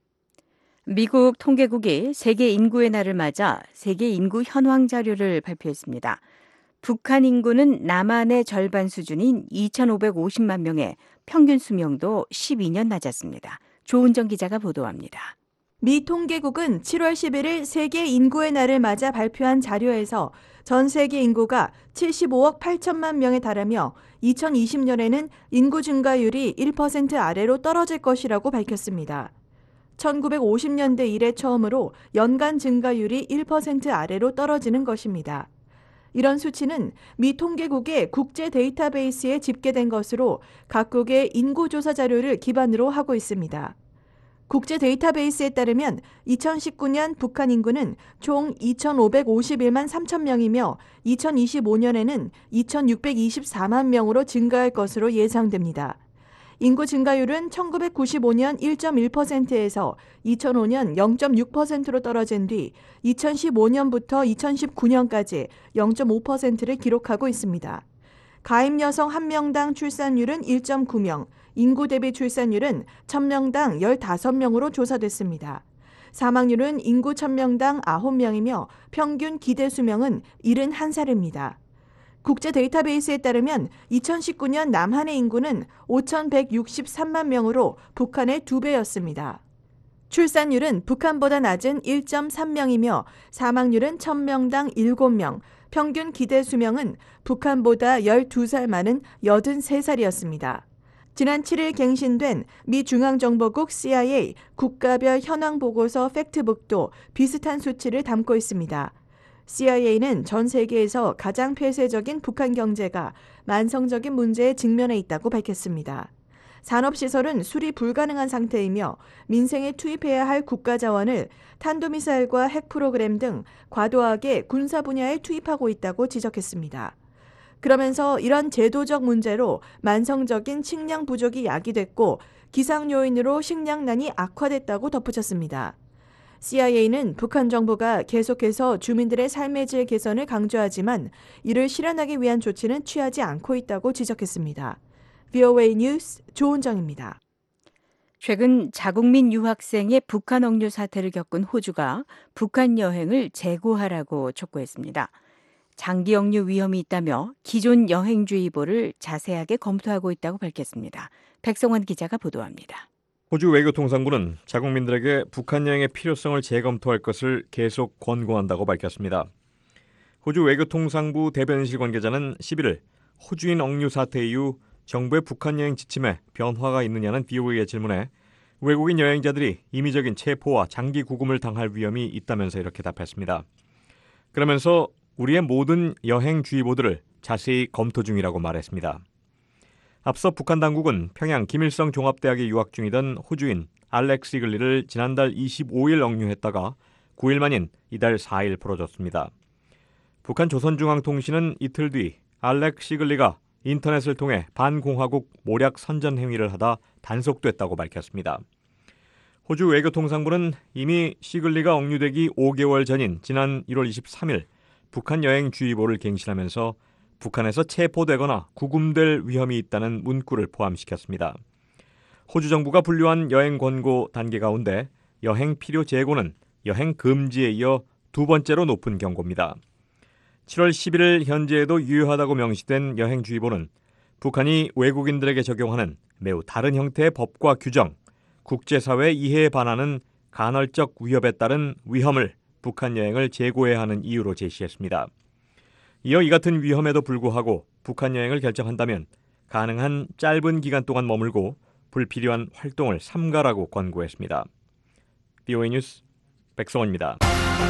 미국 통계국이 세계 인구의 날을 맞아 세계 인구 현황 자료를 발표했습니다. 북한 인구는 남한의 절반 수준인 이천오백오십만 명에 평균 수명도 십이 년 낮았습니다. 조은정 기자가 보도합니다. 미 통계국은 칠월 십일일 세계 인구의 날을 맞아 발표한 자료에서 전 세계 인구가 칠십오억 팔천만 명에 달하며 이천이십 년에는 인구 증가율이 일 퍼센트 아래로 떨어질 것이라고 밝혔습니다. 천구백오십 년대 이래 처음으로 연간 증가율이 일 퍼센트 아래로 떨어지는 것입니다. 이런 수치는 미 통계국의 국제 데이터베이스에 집계된 것으로 각국의 인구조사 자료를 기반으로 하고 있습니다. 국제 데이터베이스에 따르면 이천십구 년 북한 인구는 총 이천오백오십일만 삼천 명이며 이천이십오 년에는 이천육백이십사만 명으로 증가할 것으로 예상됩니다. 인구 증가율은 천구백구십오 년 일 점 일 퍼센트에서 이천오 년 영 점 육 퍼센트로 떨어진 뒤 이천십오 년부터 이천십구 년까지 영 점 오 퍼센트를 기록하고 있습니다. 가임 여성 한 명당 출산율은 일 점 구 명, 인구 대비 출산율은 천 명당 십오 명으로 조사됐습니다. 사망률은 인구 천 명당 아홉 명이며 평균 기대 수명은 칠십일 살입니다. 국제 데이터베이스에 따르면 이천십구 년 남한의 인구는 오천백육십삼만 명으로 북한의 두 배였습니다. 출산율은 북한보다 낮은 일 점 삼 명이며 사망률은 천 명당 일곱 명, 평균 기대 수명은 북한보다 열두 살 많은 여든세 살이었습니다. 지난 칠 일 갱신된 미 중앙정보국 씨아이에이 국가별 현황 보고서 팩트북도 비슷한 수치를 담고 있습니다. 씨아이에이는 전 세계에서 가장 폐쇄적인 북한 경제가 만성적인 문제에 직면해 있다고 밝혔습니다. 산업시설은 수리 불가능한 상태이며 민생에 투입해야 할 국가 자원을 탄도미사일과 핵 프로그램 등 과도하게 군사 분야에 투입하고 있다고 지적했습니다. 그러면서 이런 제도적 문제로 만성적인 식량 부족이 야기됐고 기상 요인으로 식량난이 악화됐다고 덧붙였습니다. 씨아이에이는 북한 정부가 계속해서 주민들의 삶의 질 개선을 강조하지만 이를 실현하기 위한 조치는 취하지 않고 있다고 지적했습니다. 비오에이 뉴스 조은정입니다. 최근 자국민 유학생의 북한 억류 사태를 겪은 호주가 북한 여행을 재고하라고 촉구했습니다. 장기 억류 위험이 있다며 기존 여행주의보를 자세하게 검토하고 있다고 밝혔습니다. 백성원 기자가 보도합니다. 호주 외교통상부는 자국민들에게 북한 여행의 필요성을 재검토할 것을 계속 권고한다고 밝혔습니다. 호주 외교통상부 대변인실 관계자는 십일일 호주인 억류 사태 이후 정부의 북한 여행 지침에 변화가 있느냐는 비오에이의 질문에 외국인 여행자들이 임의적인 체포와 장기 구금을 당할 위험이 있다면서 이렇게 답했습니다. 그러면서 우리의 모든 여행주의보들을 자세히 검토 중이라고 말했습니다. 앞서 북한 당국은 평양 김일성 종합대학에 유학 중이던 호주인 알렉 시글리를 지난달 이십오일 억류했다가 구 일 만인 이달 사 일 풀어줬습니다. 북한 조선중앙통신은 이틀 뒤 알렉 시글리가 인터넷을 통해 반공화국 모략 선전 행위를 하다 단속됐다고 밝혔습니다. 호주 외교통상부는 이미 시글리가 억류되기 오 개월 전인 지난 일월 이십삼일 북한 여행주의보를 갱신하면서 북한에서 체포되거나 구금될 위험이 있다는 문구를 포함시켰습니다. 호주 정부가 분류한 여행 권고 단계 가운데 여행 필요 재고는 여행 금지에 이어 두 번째로 높은 경고입니다. 칠월 십일일 현재에도 유효하다고 명시된 여행주의보는 북한이 외국인들에게 적용하는 매우 다른 형태의 법과 규정, 국제사회 이해에 반하는 간헐적 위협에 따른 위험을 북한 여행을 재고해야 하는 이유로 제시했습니다. 이어 이 같은 위험에도 불구하고 북한 여행을 결정한다면 가능한 짧은 기간 동안 머물고 불필요한 활동을 삼가라고 권고했습니다. 비오에이 뉴스 백성원입니다.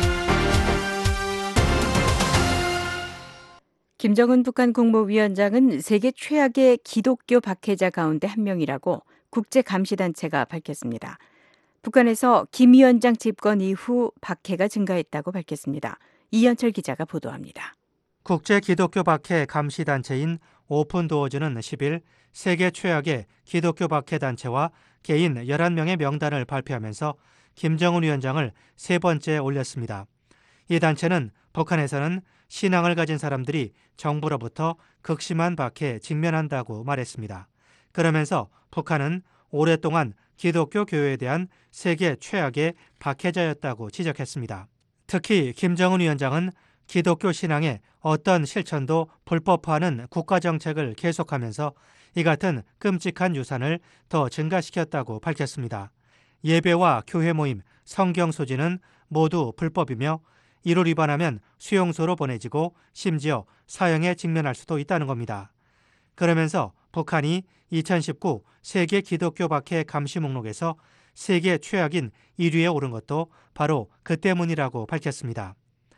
김정은 북한 국무위원장은 세계 최악의 기독교 박해자 가운데 한 명이라고 국제감시단체가 밝혔습니다. 북한에서 김 위원장 집권 이후 박해가 증가했다고 밝혔습니다. 이현철 기자가 보도합니다. 국제 기독교 박해 감시단체인 오픈도어즈는 십일 세계 최악의 기독교 박해 단체와 개인 열한 명의 명단을 발표하면서 김정은 위원장을 세 번째 올렸습니다. 이 단체는 북한에서는 신앙을 가진 사람들이 정부로부터 극심한 박해에 직면한다고 말했습니다. 그러면서 북한은 오랫동안 기독교 교회에 대한 세계 최악의 박해자였다고 지적했습니다. 특히 김정은 위원장은 기독교 신앙의 어떤 실천도 불법화하는 국가정책을 계속하면서 이 같은 끔찍한 유산을 더 증가시켰다고 밝혔습니다. 예배와 교회 모임, 성경 소지는 모두 불법이며 이를 위반하면 수용소로 보내지고 심지어 사형에 직면할 수도 있다는 겁니다. 그러면서 북한이 이천십구 세계 기독교 박해 감시 목록에서 세계 최악인 일 위에 오른 것도 바로 그 때문이라고 밝혔습니다.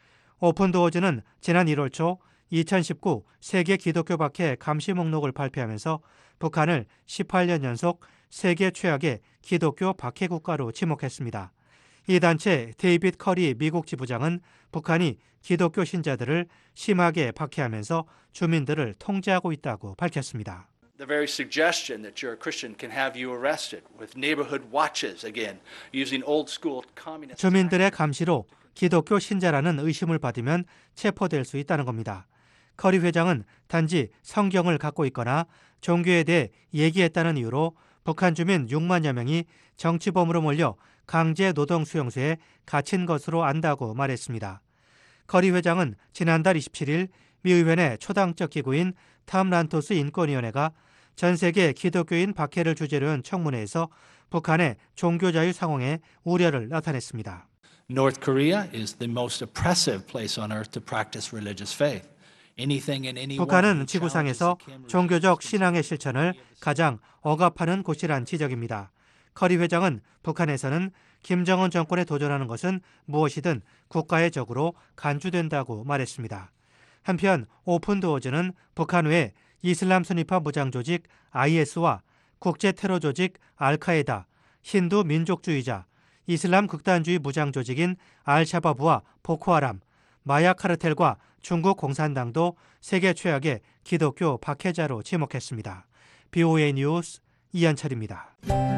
오픈도어즈는 지난 일월 초 이천십구 세계 기독교 박해 감시 목록을 발표하면서 북한을 십팔 년 연속 세계 최악의 기독교 박해 국가로 지목했습니다. 이 단체 데이빗 커리 미국 지부장은 북한이 기독교 신자들을 심하게 박해하면서 주민들을 통제하고 있다고 밝혔습니다. The very suggestion that you're a Christian can have you arrested with neighborhood watches again using old school communist. 주민들의 감시로 기독교 신자라는 의심을 받으면 체포될 수 있다는 겁니다. 커리 회장은 단지 성경을 갖고 있거나 종교에 대해 얘기했다는 이유로 북한 주민 육만여 명이 정치범으로 몰려 강제 노동 수용소에 갇힌 것으로 안다고 말했습니다. 커리 회장은 지난달 이십칠일 미 의회 내 초당적 기구인 탐 란토스 인권위원회가 전 세계 기독교인 박해를 주제로 한 청문회에서 북한의 종교자유 상황에 우려를 나타냈습니다. North Korea is the most oppressive place on earth to practice religious faith. Anything and anyone 북한은 지구상에서 종교적 신앙의 실천을 가장 억압하는 곳이란 지적입니다. 커리 회장은 북한에서는 김정은 정권에 도전하는 것은 무엇이든 국가의 적으로 간주된다고 말했습니다. 한편 오픈도어즈는 북한 외 이슬람 순위파 무장 조직 아이에스와 국제 테러 조직 알카에다, 힌두 민족주의자, 이슬람 극단주의 무장 조직인 알샤바브와 보코하람, 마약 카르텔과 중국 공산당도 세계 최악의 기독교 박해자로 지목했습니다. 비오에이 뉴스 이현철입니다.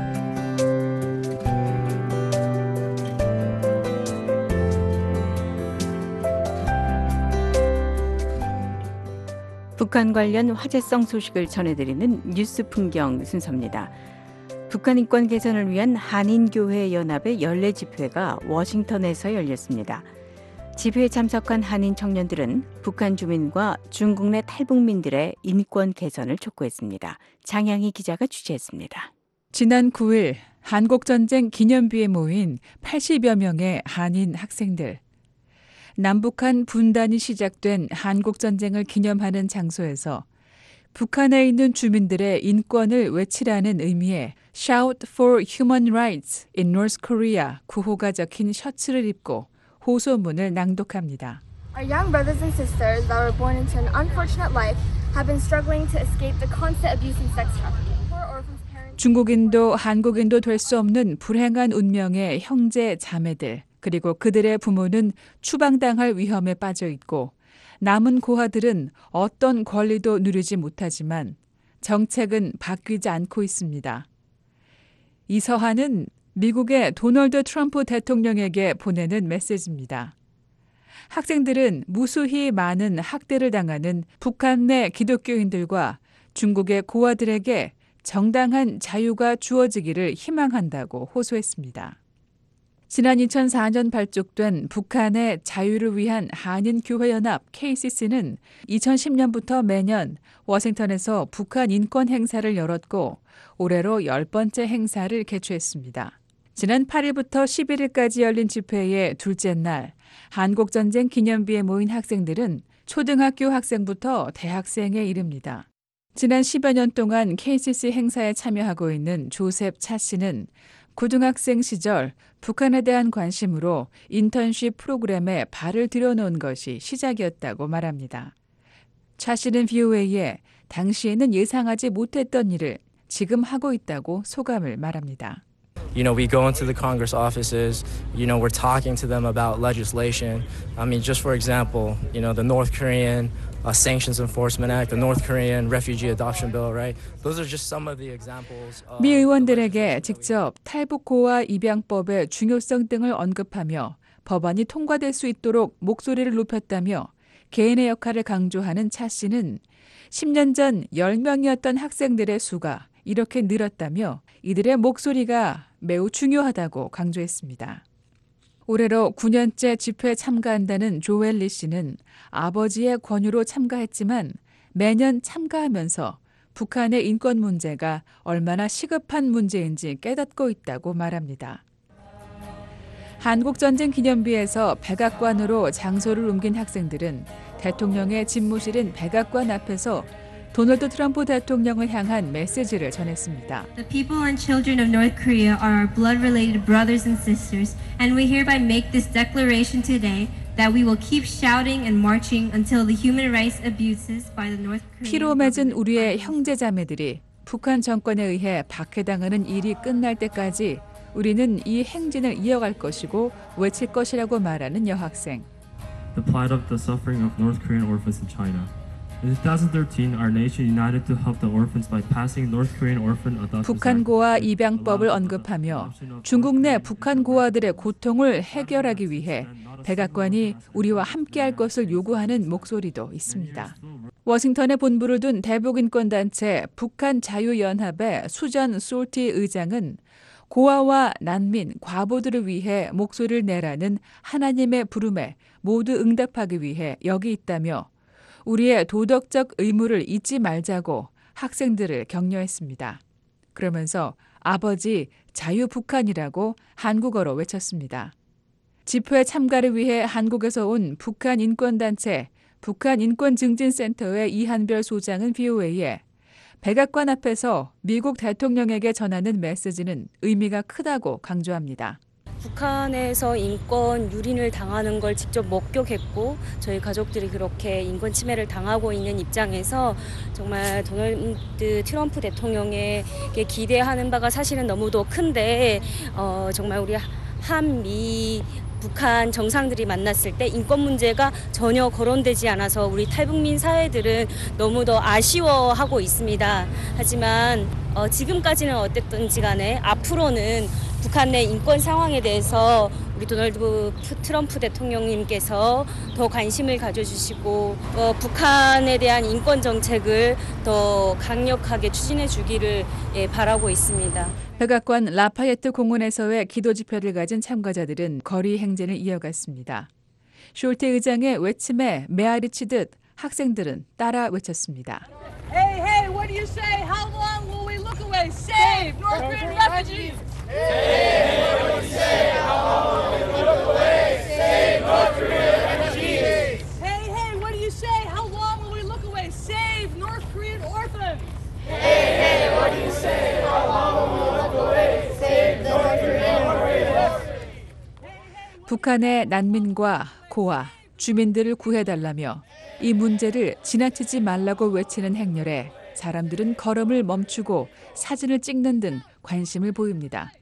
북한 관련 화제성 소식을 전해드리는 뉴스 풍경 순서입니다. 북한 인권 개선을 위한 한인교회 연합의 연례 집회가 워싱턴에서 열렸습니다. 집회에 참석한 한인 청년들은 북한 주민과 중국 내 탈북민들의 인권 개선을 촉구했습니다. 장향희 기자가 취재했습니다. 지난 구일 한국전쟁 기념비에 모인 팔십여 명의 한인 학생들. 남북한 분단이 시작된 한국전쟁을 기념하는 장소에서 북한에 있는 주민들의 인권을 외치라는 의미의 Shout for Human Rights in North Korea 구호가 적힌 셔츠를 입고 호소문을 낭독합니다. Our young brothers and sisters that were born into an unfortunate life have been struggling to escape the constant abuse and sex trafficking. 중국인도 한국인도 될 수 없는 불행한 운명의 형제 자매들, 그리고 그들의 부모는 추방당할 위험에 빠져 있고 남은 고아들은 어떤 권리도 누리지 못하지만 정책은 바뀌지 않고 있습니다. 이 서한은 미국의 도널드 트럼프 대통령에게 보내는 메시지입니다. 학생들은 무수히 많은 학대를 당하는 북한 내 기독교인들과 중국의 고아들에게 정당한 자유가 주어지기를 희망한다고 호소했습니다. 지난 이천사 년 발족된 북한의 자유를 위한 한인교회연합 케이씨씨는 이천십 년부터 매년 워싱턴에서 북한 인권 행사를 열었고 올해로 열 번째 행사를 개최했습니다. 지난 팔 일부터 십일 일까지 열린 집회의 둘째 날 한국전쟁 기념비에 모인 학생들은 초등학교 학생부터 대학생에 이릅니다. 지난 십여 년 동안 케이씨씨 행사에 참여하고 있는 조셉 차 씨는 고등학생 시절 북한에 대한 관심으로 인턴십 프로그램에 발을 들여놓은 것이 시작이었다고 말합니다. 차 씨는 브이오에이에 당시에는 예상하지 못했던 일을 지금 하고 있다고 소감을 말합니다. You know, we go into the Congress offices, you know, we're talking to them about legislation. I mean, just for example, you know, the North Korean uh, Sanctions Enforcement Act, the North Korean Refugee Adoption Bill, right? Those are just some of the examples. Of 미 의원들에게 직접 탈북고아 입양법의 중요성 등을 언급하며 법안이 통과될 수 있도록 목소리를 높였다며 개인의 역할을 강조하는 차 씨는 십 년 전 열 명이었던 학생들의 수가 이렇게 늘었다며 이들의 목소리가 매우 중요하다고 강조했습니다. 올해로 구 년째 집회에 참가한다는 조엘 리 씨는 아버지의 권유로 참가했지만 매년 참가하면서 북한의 인권 문제가 얼마나 시급한 문제인지 깨닫고 있다고 말합니다. 한국전쟁 기념비에서 백악관으로 장소를 옮긴 학생들은 대통령의 집무실인 백악관 앞에서 도널드 트럼프 대통령을 향한 메시지를 전했습니다. The people and children of North Korea are our blood-related brothers and sisters, and we hereby make this declaration today that we will keep shouting and marching until the human rights abuses by the North Korean 피로 맺은 우리의 형제자매들이 북한 정권에 의해 박해당하는 일이 끝날 때까지 우리는 이 행진을 이어갈 것이고 외칠 것이라고 말하는 여학생. The plight of the suffering of North Korean orphans in China. In twenty thirteen, our nation united to help the orphans by passing North Korean Orphan Adoption 북한 고아 입양법을 언급하며 중국 내 북한 고아들의 고통을 해결하기 위해 백악관이 우리와 함께할 것을 요구하는 목소리도 있습니다. 워싱턴에 본부를 둔 대북인권단체 북한자유연합의 수전 솔티 의장은 고아와 난민, 과부들을 위해 목소리를 내라는 하나님의 부름에 모두 응답하기 위해 여기 있다며 우리의 도덕적 의무를 잊지 말자고 학생들을 격려했습니다. 그러면서 아버지 자유북한이라고 한국어로 외쳤습니다. 집회 참가를 위해 한국에서 온 북한 인권단체 북한인권증진센터의 이한별 소장은 브이오에이에 백악관 앞에서 미국 대통령에게 전하는 메시지는 의미가 크다고 강조합니다. 북한에서 인권 유린을 당하는 걸 직접 목격했고 저희 가족들이 그렇게 인권 침해를 당하고 있는 입장에서 정말 도널드 트럼프 대통령에게 기대하는 바가 사실은 너무도 큰데 어, 정말 우리 한미 북한 정상들이 만났을 때 인권 문제가 전혀 거론되지 않아서 우리 탈북민 사회들은 너무도 아쉬워하고 있습니다. 하지만 어, 지금까지는 어땠든지 간에 앞으로는 북한 내 인권 상황에 대해서 우리 도널드 트럼프 대통령님께서 더 관심을 가져주시고 어, 북한에 대한 인권 정책을 더 강력하게 추진해 주기를 예, 바라고 있습니다. 백악관 라파예트 공원에서의 기도 집회를 가진 참가자들은 거리 행진을 이어갔습니다. 숄테 의장의 외침에 메아리 치듯 학생들은 따라 외쳤습니다. Hey, hey, what do you say? How long will we look away? Save North Korean refugees! Hey, hey, what do you say? How long will we look away? Save North Korean refugees! Hey, hey, what do you say? How long will we look away? Save North Korean orphans! Hey, hey, what do you say? How long will we look away? Save North Korean orphans! 북한의 난민과 고아, 주민들을 구해달라며 이 문제를 지나치지 말라고 외치는 행렬에 사람들은 걸음을 멈추고 사진을 찍는 등 관심을 보입니다.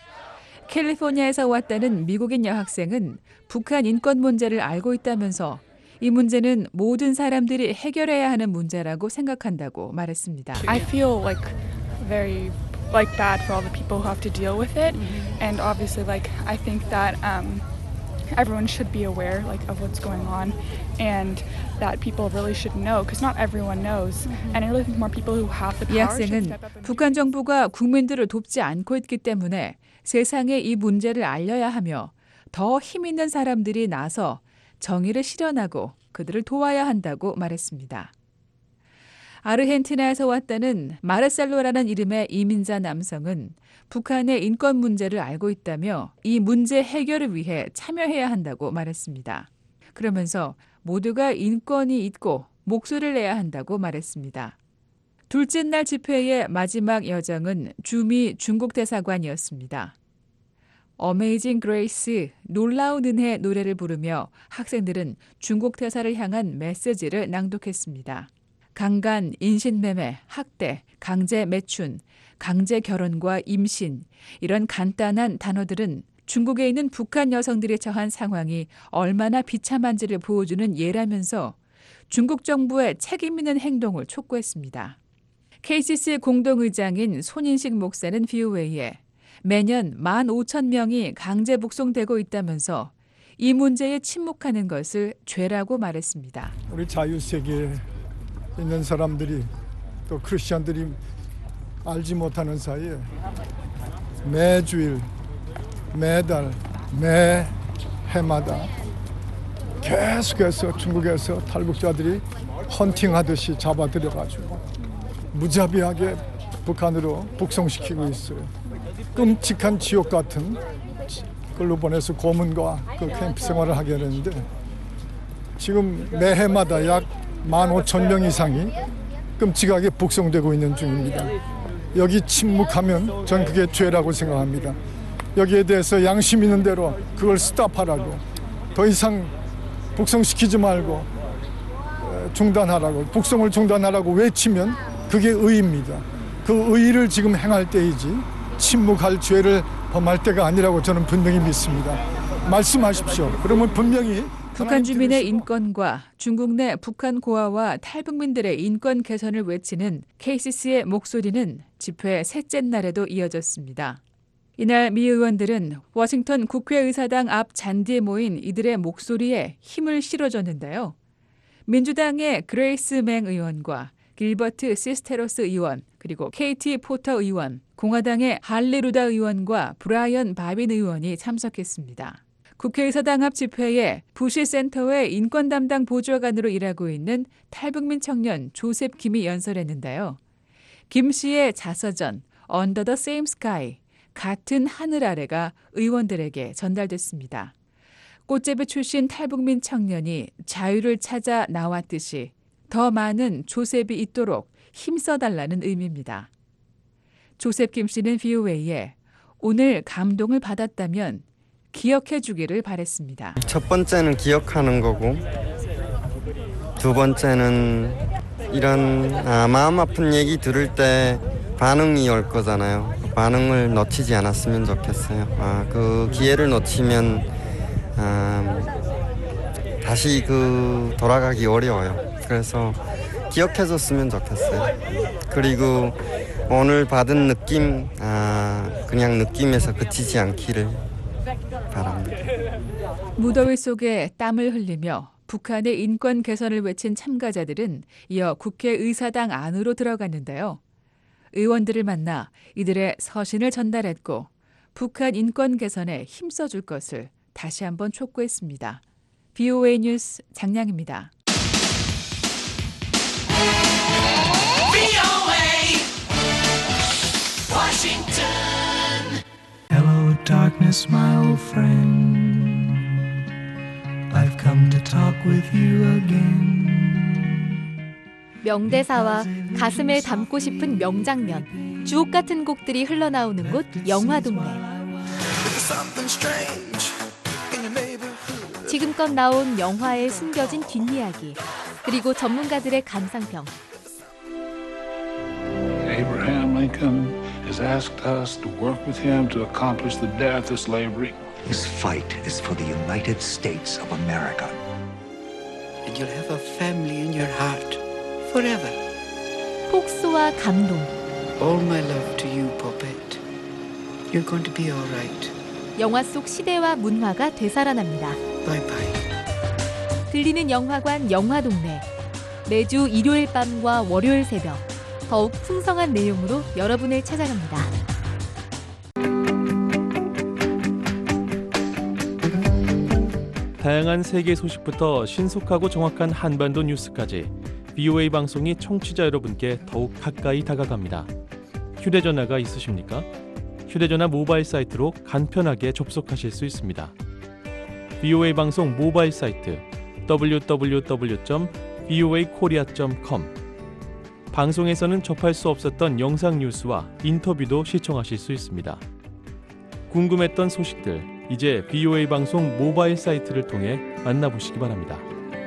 캘리포니아에서 왔다는 미국인 여학생은 북한 인권 문제를 알고 있다면서 이 문제는 모든 사람들이 해결해야 하는 문제라고 생각한다고 말했습니다. I feel like very like bad for all the people who have to deal with it, and obviously like I think that um, everyone should be aware like of what's going on, and that people really should know because not everyone knows. And I really think more people who have the 이 power should 학생은 step up and 북한 정부가 국민들을 돕지 않고 있기 때문에 세상에 이 문제를 알려야 하며 더 힘 있는 사람들이 나서 정의를 실현하고 그들을 도와야 한다고 말했습니다. 아르헨티나에서 왔다는 마르셀로라는 이름의 이민자 남성은 북한의 인권 문제를 알고 있다며 이 문제 해결을 위해 참여해야 한다고 말했습니다. 그러면서 모두가 인권이 있고 목소리를 내야 한다고 말했습니다. 둘째 날 집회의 마지막 여정은 주미 중국 대사관이었습니다. 어메이징 그레이스, 놀라운 은혜 노래를 부르며 학생들은 중국 대사를 향한 메시지를 낭독했습니다. 강간, 인신매매, 학대, 강제 매춘, 강제 결혼과 임신 이런 간단한 단어들은 중국에 있는 북한 여성들이 처한 상황이 얼마나 비참한지를 보여주는 예라면서 중국 정부의 책임 있는 행동을 촉구했습니다. 케이씨씨 공동의장인 손인식 목사는 브이오에이에 매년 만 오천 명이 강제 북송되고 있다면서 이 문제에 침묵하는 것을 죄라고 말했습니다. 우리 자유세계에 있는 사람들이 또 크리스천들이 알지 못하는 사이에 매주일, 매달, 매 해마다 계속해서 중국에서 탈북자들이 헌팅하듯이 잡아들여가지고 무자비하게 북한으로 북송시키고 있어요. 끔찍한 지옥 같은 걸로 보내서 고문과 그 캠프 생활을 하게 되는데 지금 매해마다 약 만 오천 명 이상이 끔찍하게 북송되고 있는 중입니다. 여기 침묵하면 전 그게 죄라고 생각합니다. 여기에 대해서 양심 있는 대로 그걸 스탑하라고, 더 이상 북송시키지 말고 중단하라고, 북송을 중단하라고 외치면 그게 의입니다. 그 의를 지금 행할 때이지 침묵할 죄를 범할 때가 아니라고 저는 분명히 믿습니다. 말씀하십시오. 그러면 분명히 북한 주민의 인권과 중국 내 북한 고아와 탈북민들의 인권 개선을 외치는 케이씨씨의 목소리는 집회 셋째 날에도 이어졌습니다. 이날 미 의원들은 워싱턴 국회의사당 앞 잔디에 모인 이들의 목소리에 힘을 실어줬는데요. 민주당의 그레이스 맹 의원과 길버트 시스테로스 의원, 그리고 케이티 포터 의원, 공화당의 할리 루다 의원과 브라이언 바빈 의원이 참석했습니다. 국회의사당 앞 집회에 부시 센터의 인권 담당 보좌관으로 일하고 있는 탈북민 청년 조셉 김이 연설했는데요. 김 씨의 자서전 Under the Same Sky, 같은 하늘 아래가 의원들에게 전달됐습니다. 꽃제비 출신 탈북민 청년이 자유를 찾아 나왔듯이 더 많은 조셉이 있도록 힘써달라는 의미입니다. 조셉 김 씨는 브이오에이에 오늘 감동을 받았다면 기억해 주기를 바랬습니다. 첫 번째는 기억하는 거고 두 번째는 이런 아, 마음 아픈 얘기 들을 때 반응이 올 거잖아요. 반응을 놓치지 않았으면 좋겠어요. 아, 그 기회를 놓치면 아, 다시 그 돌아가기 어려워요. 그래서 기억해줬으면 좋겠어요. 그리고 오늘 받은 느낌 아, 그냥 느낌에서 그치지 않기를 바랍니다. 무더위 속에 땀을 흘리며 북한의 인권 개선을 외친 참가자들은 이어 국회의사당 안으로 들어갔는데요. 의원들을 만나 이들의 서신을 전달했고 북한 인권 개선에 힘써줄 것을 다시 한번 촉구했습니다. 브이오에이 뉴스 장량입니다. Hello, darkness, my old friend. I've come to talk with you again. 명대사와 가슴에 담고 싶은 명장면, 주옥 같은 곡들이 흘러나오는 곳 영화동네. 지금껏 나온 영화에 숨겨진 뒷이야기, 그리고 전문가들의 감상평. Abraham Lincoln has asked us to work with him to accomplish the death of slavery. His fight is for the United States of America. And you'll have a family in your heart forever. 폭소와 감동. All my love to you, Puppet. You're going to be all right. 영화 속 시대와 문화가 되살아납니다. Bye-bye. 들리는 영화관 영화동네. 매주 일요일 밤과 월요일 새벽 더욱 풍성한 내용으로 여러분을 찾아갑니다. 다양한 세계 소식부터 신속하고 정확한 한반도 뉴스까지 브이오에이 방송이 청취자 여러분께 더욱 가까이 다가갑니다. 휴대전화가 있으십니까? 휴대전화 모바일 사이트로 간편하게 접속하실 수 있습니다. 브이오에이 방송 모바일 사이트 더블유 더블유 더블유 점 브이오에이 코리아 점 컴. 방송에서는 접할 수 없었던 영상 뉴스와 인터뷰도 시청하실 수 있습니다. 궁금했던 소식들 이제 브이오에이 방송 모바일 사이트를 통해 만나보시기 바랍니다.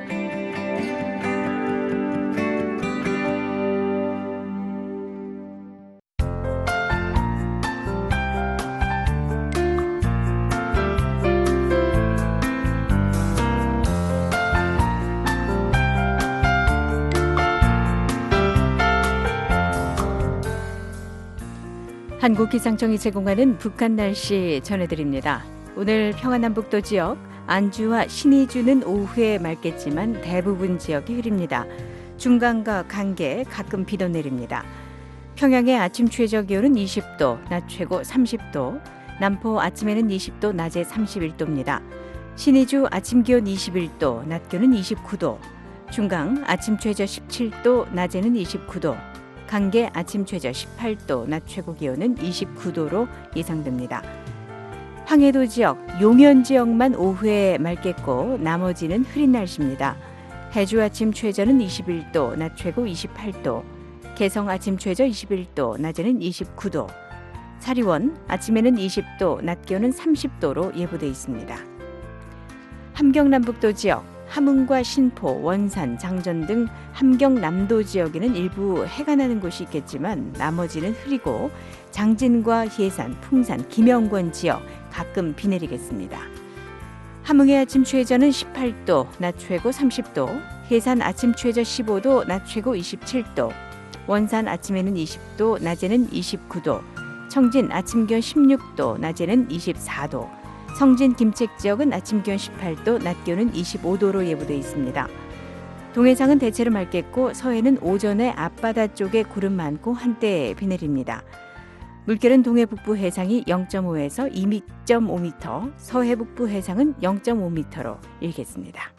한국기상청이 제공하는 북한 날씨 전해드립니다. 오늘 평안남북도 지역, 안주와 신의주는 오후에 맑겠지만 대부분 지역이 흐립니다. 중간과 간계 가끔 비도 내립니다. 평양의 아침 최저 기온은 이십 도, 낮 최고 삼십 도, 남포 아침에는 이십 도, 낮에 삼십일 도입니다. 신의주 아침 기온 이십일 도, 낮 기온은 이십구 도, 중강 아침 최저 십칠 도, 낮에는 이십구 도, 간계 아침 최저 십팔 도, 낮 최고 기온은 이십구 도로 예상됩니다. 황해도 지역, 용현 지역만 오후에 맑겠고 나머지는 흐린 날씨입니다. 해주 아침 최저는 이십일 도, 낮 최고 이십팔 도, 개성 아침 최저 이십일 도, 낮에는 이십구 도, 사리원 아침에는 이십 도, 낮 기온은 삼십 도로 예보돼 있습니다. 함경남북도 지역, 함흥과 신포, 원산, 장전 등 함경남도 지역에는 일부 해가 나는 곳이 있겠지만 나머지는 흐리고 장진과 예산, 풍산, 김영권 지역 가끔 비 내리겠습니다. 함흥의 아침 최저는 십팔 도, 낮 최고 삼십 도, 예산 아침 최저 십오 도, 낮 최고 이십칠 도, 원산 아침에는 이십 도, 낮에는 이십구 도, 청진 아침 기온 십육 도, 낮에는 이십사 도, 성진 김책 지역은 아침 기온 십팔 도, 낮 기온은 이십오 도로 예보돼 있습니다. 동해상은 대체로 맑겠고 서해는 오전에 앞바다 쪽에 구름 많고 한때 비 내립니다. 물결은 동해 북부 해상이 영 점 오에서 이 점 오 미터, 서해 북부 해상은 영 점 오 미터로 일겠습니다.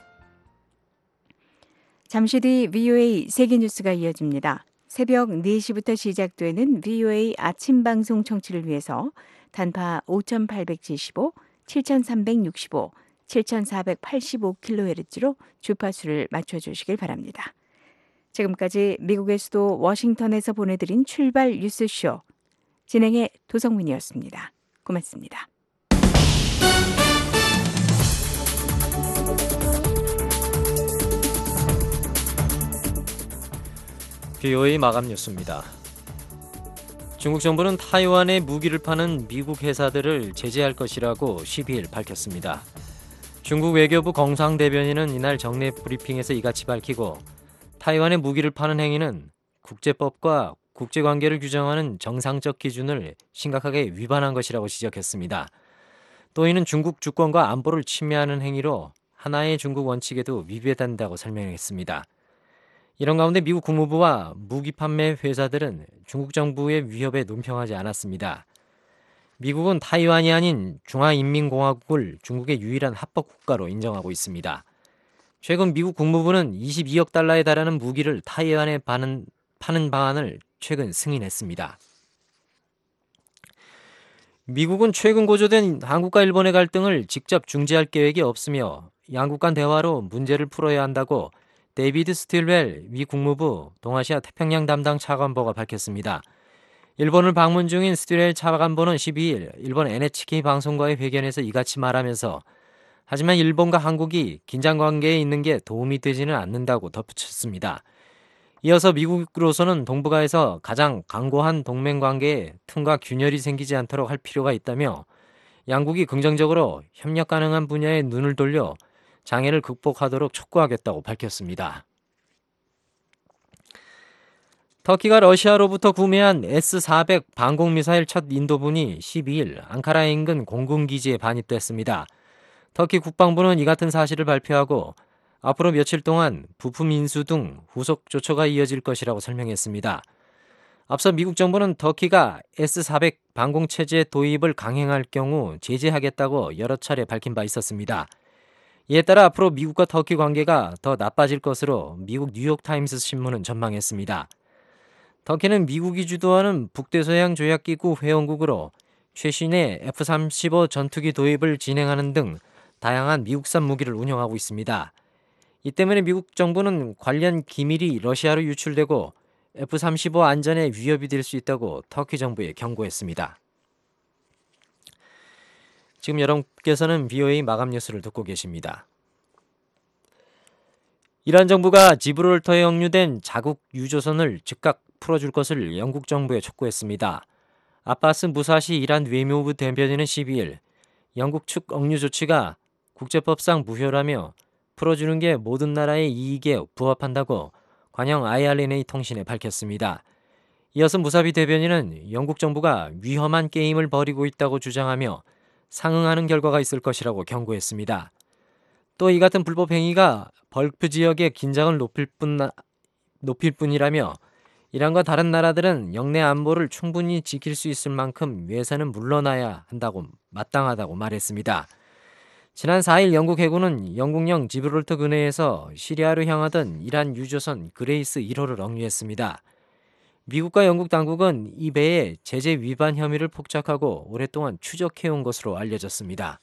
잠시 뒤 브이오에이 세계뉴스가 이어집니다. 새벽 네 시부터 시작되는 브이오에이 아침 방송 청취를 위해서 단파 오천팔백칠십오, 칠천삼백육십오, 칠천사백팔십오 킬로헤르츠로 주파수를 맞춰주시길 바랍니다. 지금까지 미국의 수도 워싱턴에서 보내드린 출발 뉴스쇼, 진행의 도성민이었습니다. 고맙습니다. 브이오에이 마감 뉴스입니다. 중국 정부는 타이완에 무기를 파는 미국 회사들을 제재할 것이라고 십이 일 밝혔습니다. 중국 외교부 경상 대변인은 이날 정례 브리핑에서 이같이 밝히고, 타이완에 무기를 파는 행위는 국제법과 국제관계를 규정하는 정상적 기준을 심각하게 위반한 것이라고 지적했습니다. 또 이는 중국 주권과 안보를 침해하는 행위로 하나의 중국 원칙에도 위배된다고 설명했습니다. 이런 가운데 미국 국무부와 무기 판매 회사들은 중국 정부의 위협에 논평하지 않았습니다. 미국은 타이완이 아닌 중화인민공화국을 중국의 유일한 합법 국가로 인정하고 있습니다. 최근 미국 국무부는 이십이억 달러에 달하는 무기를 타이완에 파는, 파는 방안을 최근 승인했습니다. 미국은 최근 고조된 한국과 일본의 갈등을 직접 중재할 계획이 없으며 양국 간 대화로 문제를 풀어야 한다고 데이비드 스틸웰 미 국무부 동아시아 태평양 담당 차관보가 밝혔습니다. 일본을 방문 중인 스틸웰 차관보는 십이 일 일본 엔에이치케이 방송과의 회견에서 이같이 말하면서, 하지만 일본과 한국이 긴장관계에 있는 게 도움이 되지는 않는다고 덧붙였습니다. 이어서 미국으로서는 동북아에서 가장 강고한 동맹관계에 틈과 균열이 생기지 않도록 할 필요가 있다며, 양국이 긍정적으로 협력 가능한 분야에 눈을 돌려 장애를 극복하도록 촉구하겠다고 밝혔습니다. 터키가 러시아로부터 구매한 에스 사백 방공미사일 첫 인도분이 십이일 앙카라 인근 공군기지에 반입됐습니다. 터키 국방부는 이 같은 사실을 발표하고 앞으로 며칠 동안 부품 인수 등 후속 조처가 이어질 것이라고 설명했습니다. 앞서 미국 정부는 터키가 에스 사백 방공체제 도입을 강행할 경우 제재하겠다고 여러 차례 밝힌 바 있었습니다. 이에 따라 앞으로 미국과 터키 관계가 더 나빠질 것으로 미국 뉴욕타임스 신문은 전망했습니다. 터키는 미국이 주도하는 북대서양 조약기구 회원국으로 최신의 에프 삼십오 전투기 도입을 진행하는 등 다양한 미국산 무기를 운영하고 있습니다. 이 때문에 미국 정부는 관련 기밀이 러시아로 유출되고 에프 삼십오 안전에 위협이 될 수 있다고 터키 정부에 경고했습니다. 지금 여러분께서는 브이오에이 마감 뉴스를 듣고 계십니다. 이란 정부가 지브롤터에 억류된 자국 유조선을 즉각 풀어줄 것을 영국 정부에 촉구했습니다. 아바스 무사시 이란 외무부 대변인은 십이일 영국 측 억류 조치가 국제법상 무효라며 풀어주는 게 모든 나라의 이익에 부합한다고 관영 아이알엔에이 통신에 밝혔습니다. 이어서 무사비 대변인은 영국 정부가 위험한 게임을 벌이고 있다고 주장하며 상응하는 결과가 있을 것이라고 경고했습니다. 또 이 같은 불법 행위가 벌프 지역의 긴장을 높일 뿐, 높일 뿐이라며 이란과 다른 나라들은 영내 안보를 충분히 지킬 수 있을 만큼 외세는 물러나야 한다고 마땅하다고 말했습니다. 지난 사일 영국 해군은 영국령 지브롤터 근해에서 시리아로 향하던 이란 유조선 그레이스 일 호를 억류했습니다. 미국과 영국 당국은 이 배에 제재 위반 혐의를 폭착하고 오랫동안 추적해온 것으로 알려졌습니다.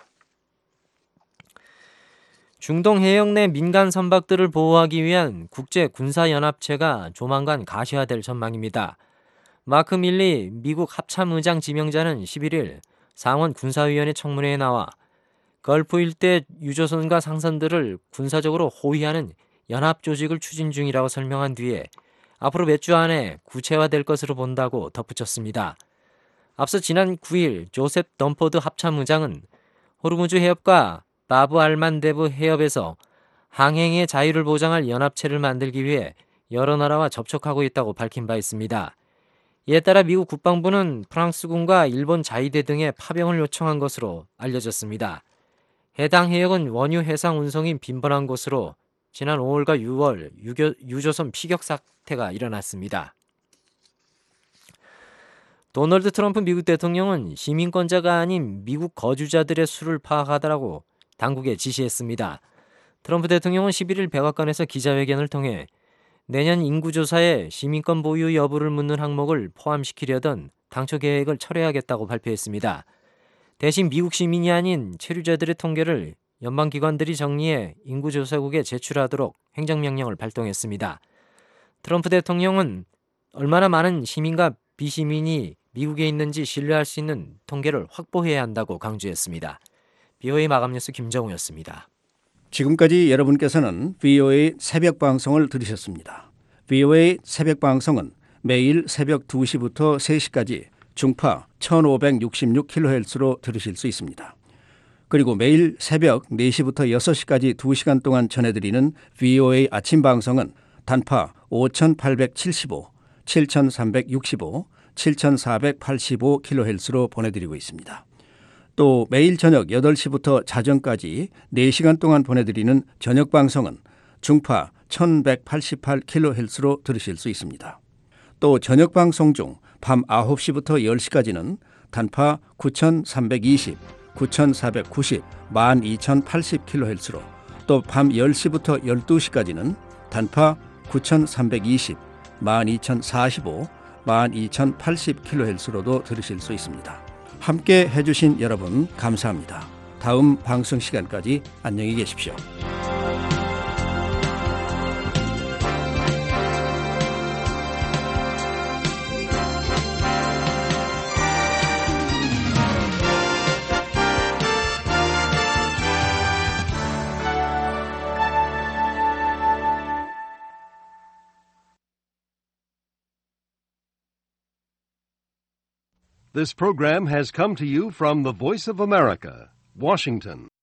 중동 해역 내 민간 선박들을 보호하기 위한 국제군사연합체가 조만간 가시화될 전망입니다. 마크 밀리 미국 합참의장 지명자는 십일일 상원 군사위원회 청문회에 나와 걸프 일대 유조선과 상선들을 군사적으로 호위하는 연합조직을 추진 중이라고 설명한 뒤에 앞으로 몇 주 안에 구체화될 것으로 본다고 덧붙였습니다. 앞서 지난 구일 조셉 덤포드 합참의장은 호르무즈 해협과 바브 알만데브 해협에서 항행의 자유를 보장할 연합체를 만들기 위해 여러 나라와 접촉하고 있다고 밝힌 바 있습니다. 이에 따라 미국 국방부는 프랑스군과 일본 자위대 등의 파병을 요청한 것으로 알려졌습니다. 해당 해역은 원유 해상 운송이 빈번한 곳으로 지난 오월과 유월 유교, 유조선 피격 사태가 일어났습니다. 도널드 트럼프 미국 대통령은 시민권자가 아닌 미국 거주자들의 수를 파악하라고 당국에 지시했습니다. 트럼프 대통령은 십일일 백악관에서 기자회견을 통해 내년 인구조사에 시민권 보유 여부를 묻는 항목을 포함시키려던 당초 계획을 철회하겠다고 발표했습니다. 대신 미국 시민이 아닌 체류자들의 통계를 연방기관들이 정리해 인구조사국에 제출하도록 행정명령을 발동했습니다. 트럼프 대통령은 얼마나 많은 시민과 비시민이 미국에 있는지 신뢰할 수 있는 통계를 확보해야 한다고 강조했습니다. 브이오에이 마감뉴스 김정우였습니다. 지금까지 여러분께서는 브이오에이 새벽 방송을 들으셨습니다. 브이오에이 새벽 방송은 매일 새벽 두 시부터 세 시까지 중파 천오백육십육 킬로헤르츠로 들으실 수 있습니다. 그리고 매일 새벽 네 시부터 여섯 시까지 두 시간 동안 전해드리는 브이오에이 아침 방송은 단파 오천팔백칠십오, 칠천삼백육십오, 칠천사백팔십오 킬로헤르츠로 보내드리고 있습니다. 또 매일 저녁 여덟 시부터 자정까지 네 시간 동안 보내드리는 저녁 방송은 중파 천백팔십팔 킬로헤르츠로 들으실 수 있습니다. 또 저녁 방송 중 밤 아홉 시부터 열 시까지는 단파 구천삼백이십, 구천사백구십, 만 이천팔십 킬로헤르츠로 또 밤 열 시부터 열두 시까지는 단파 구천삼백이십, 만 이천사십오, 만 이천팔십 킬로헤르츠로도 들으실 수 있습니다. 함께 해주신 여러분 감사합니다. 다음 방송 시간까지 안녕히 계십시오. This program has come to you from the Voice of America, Washington.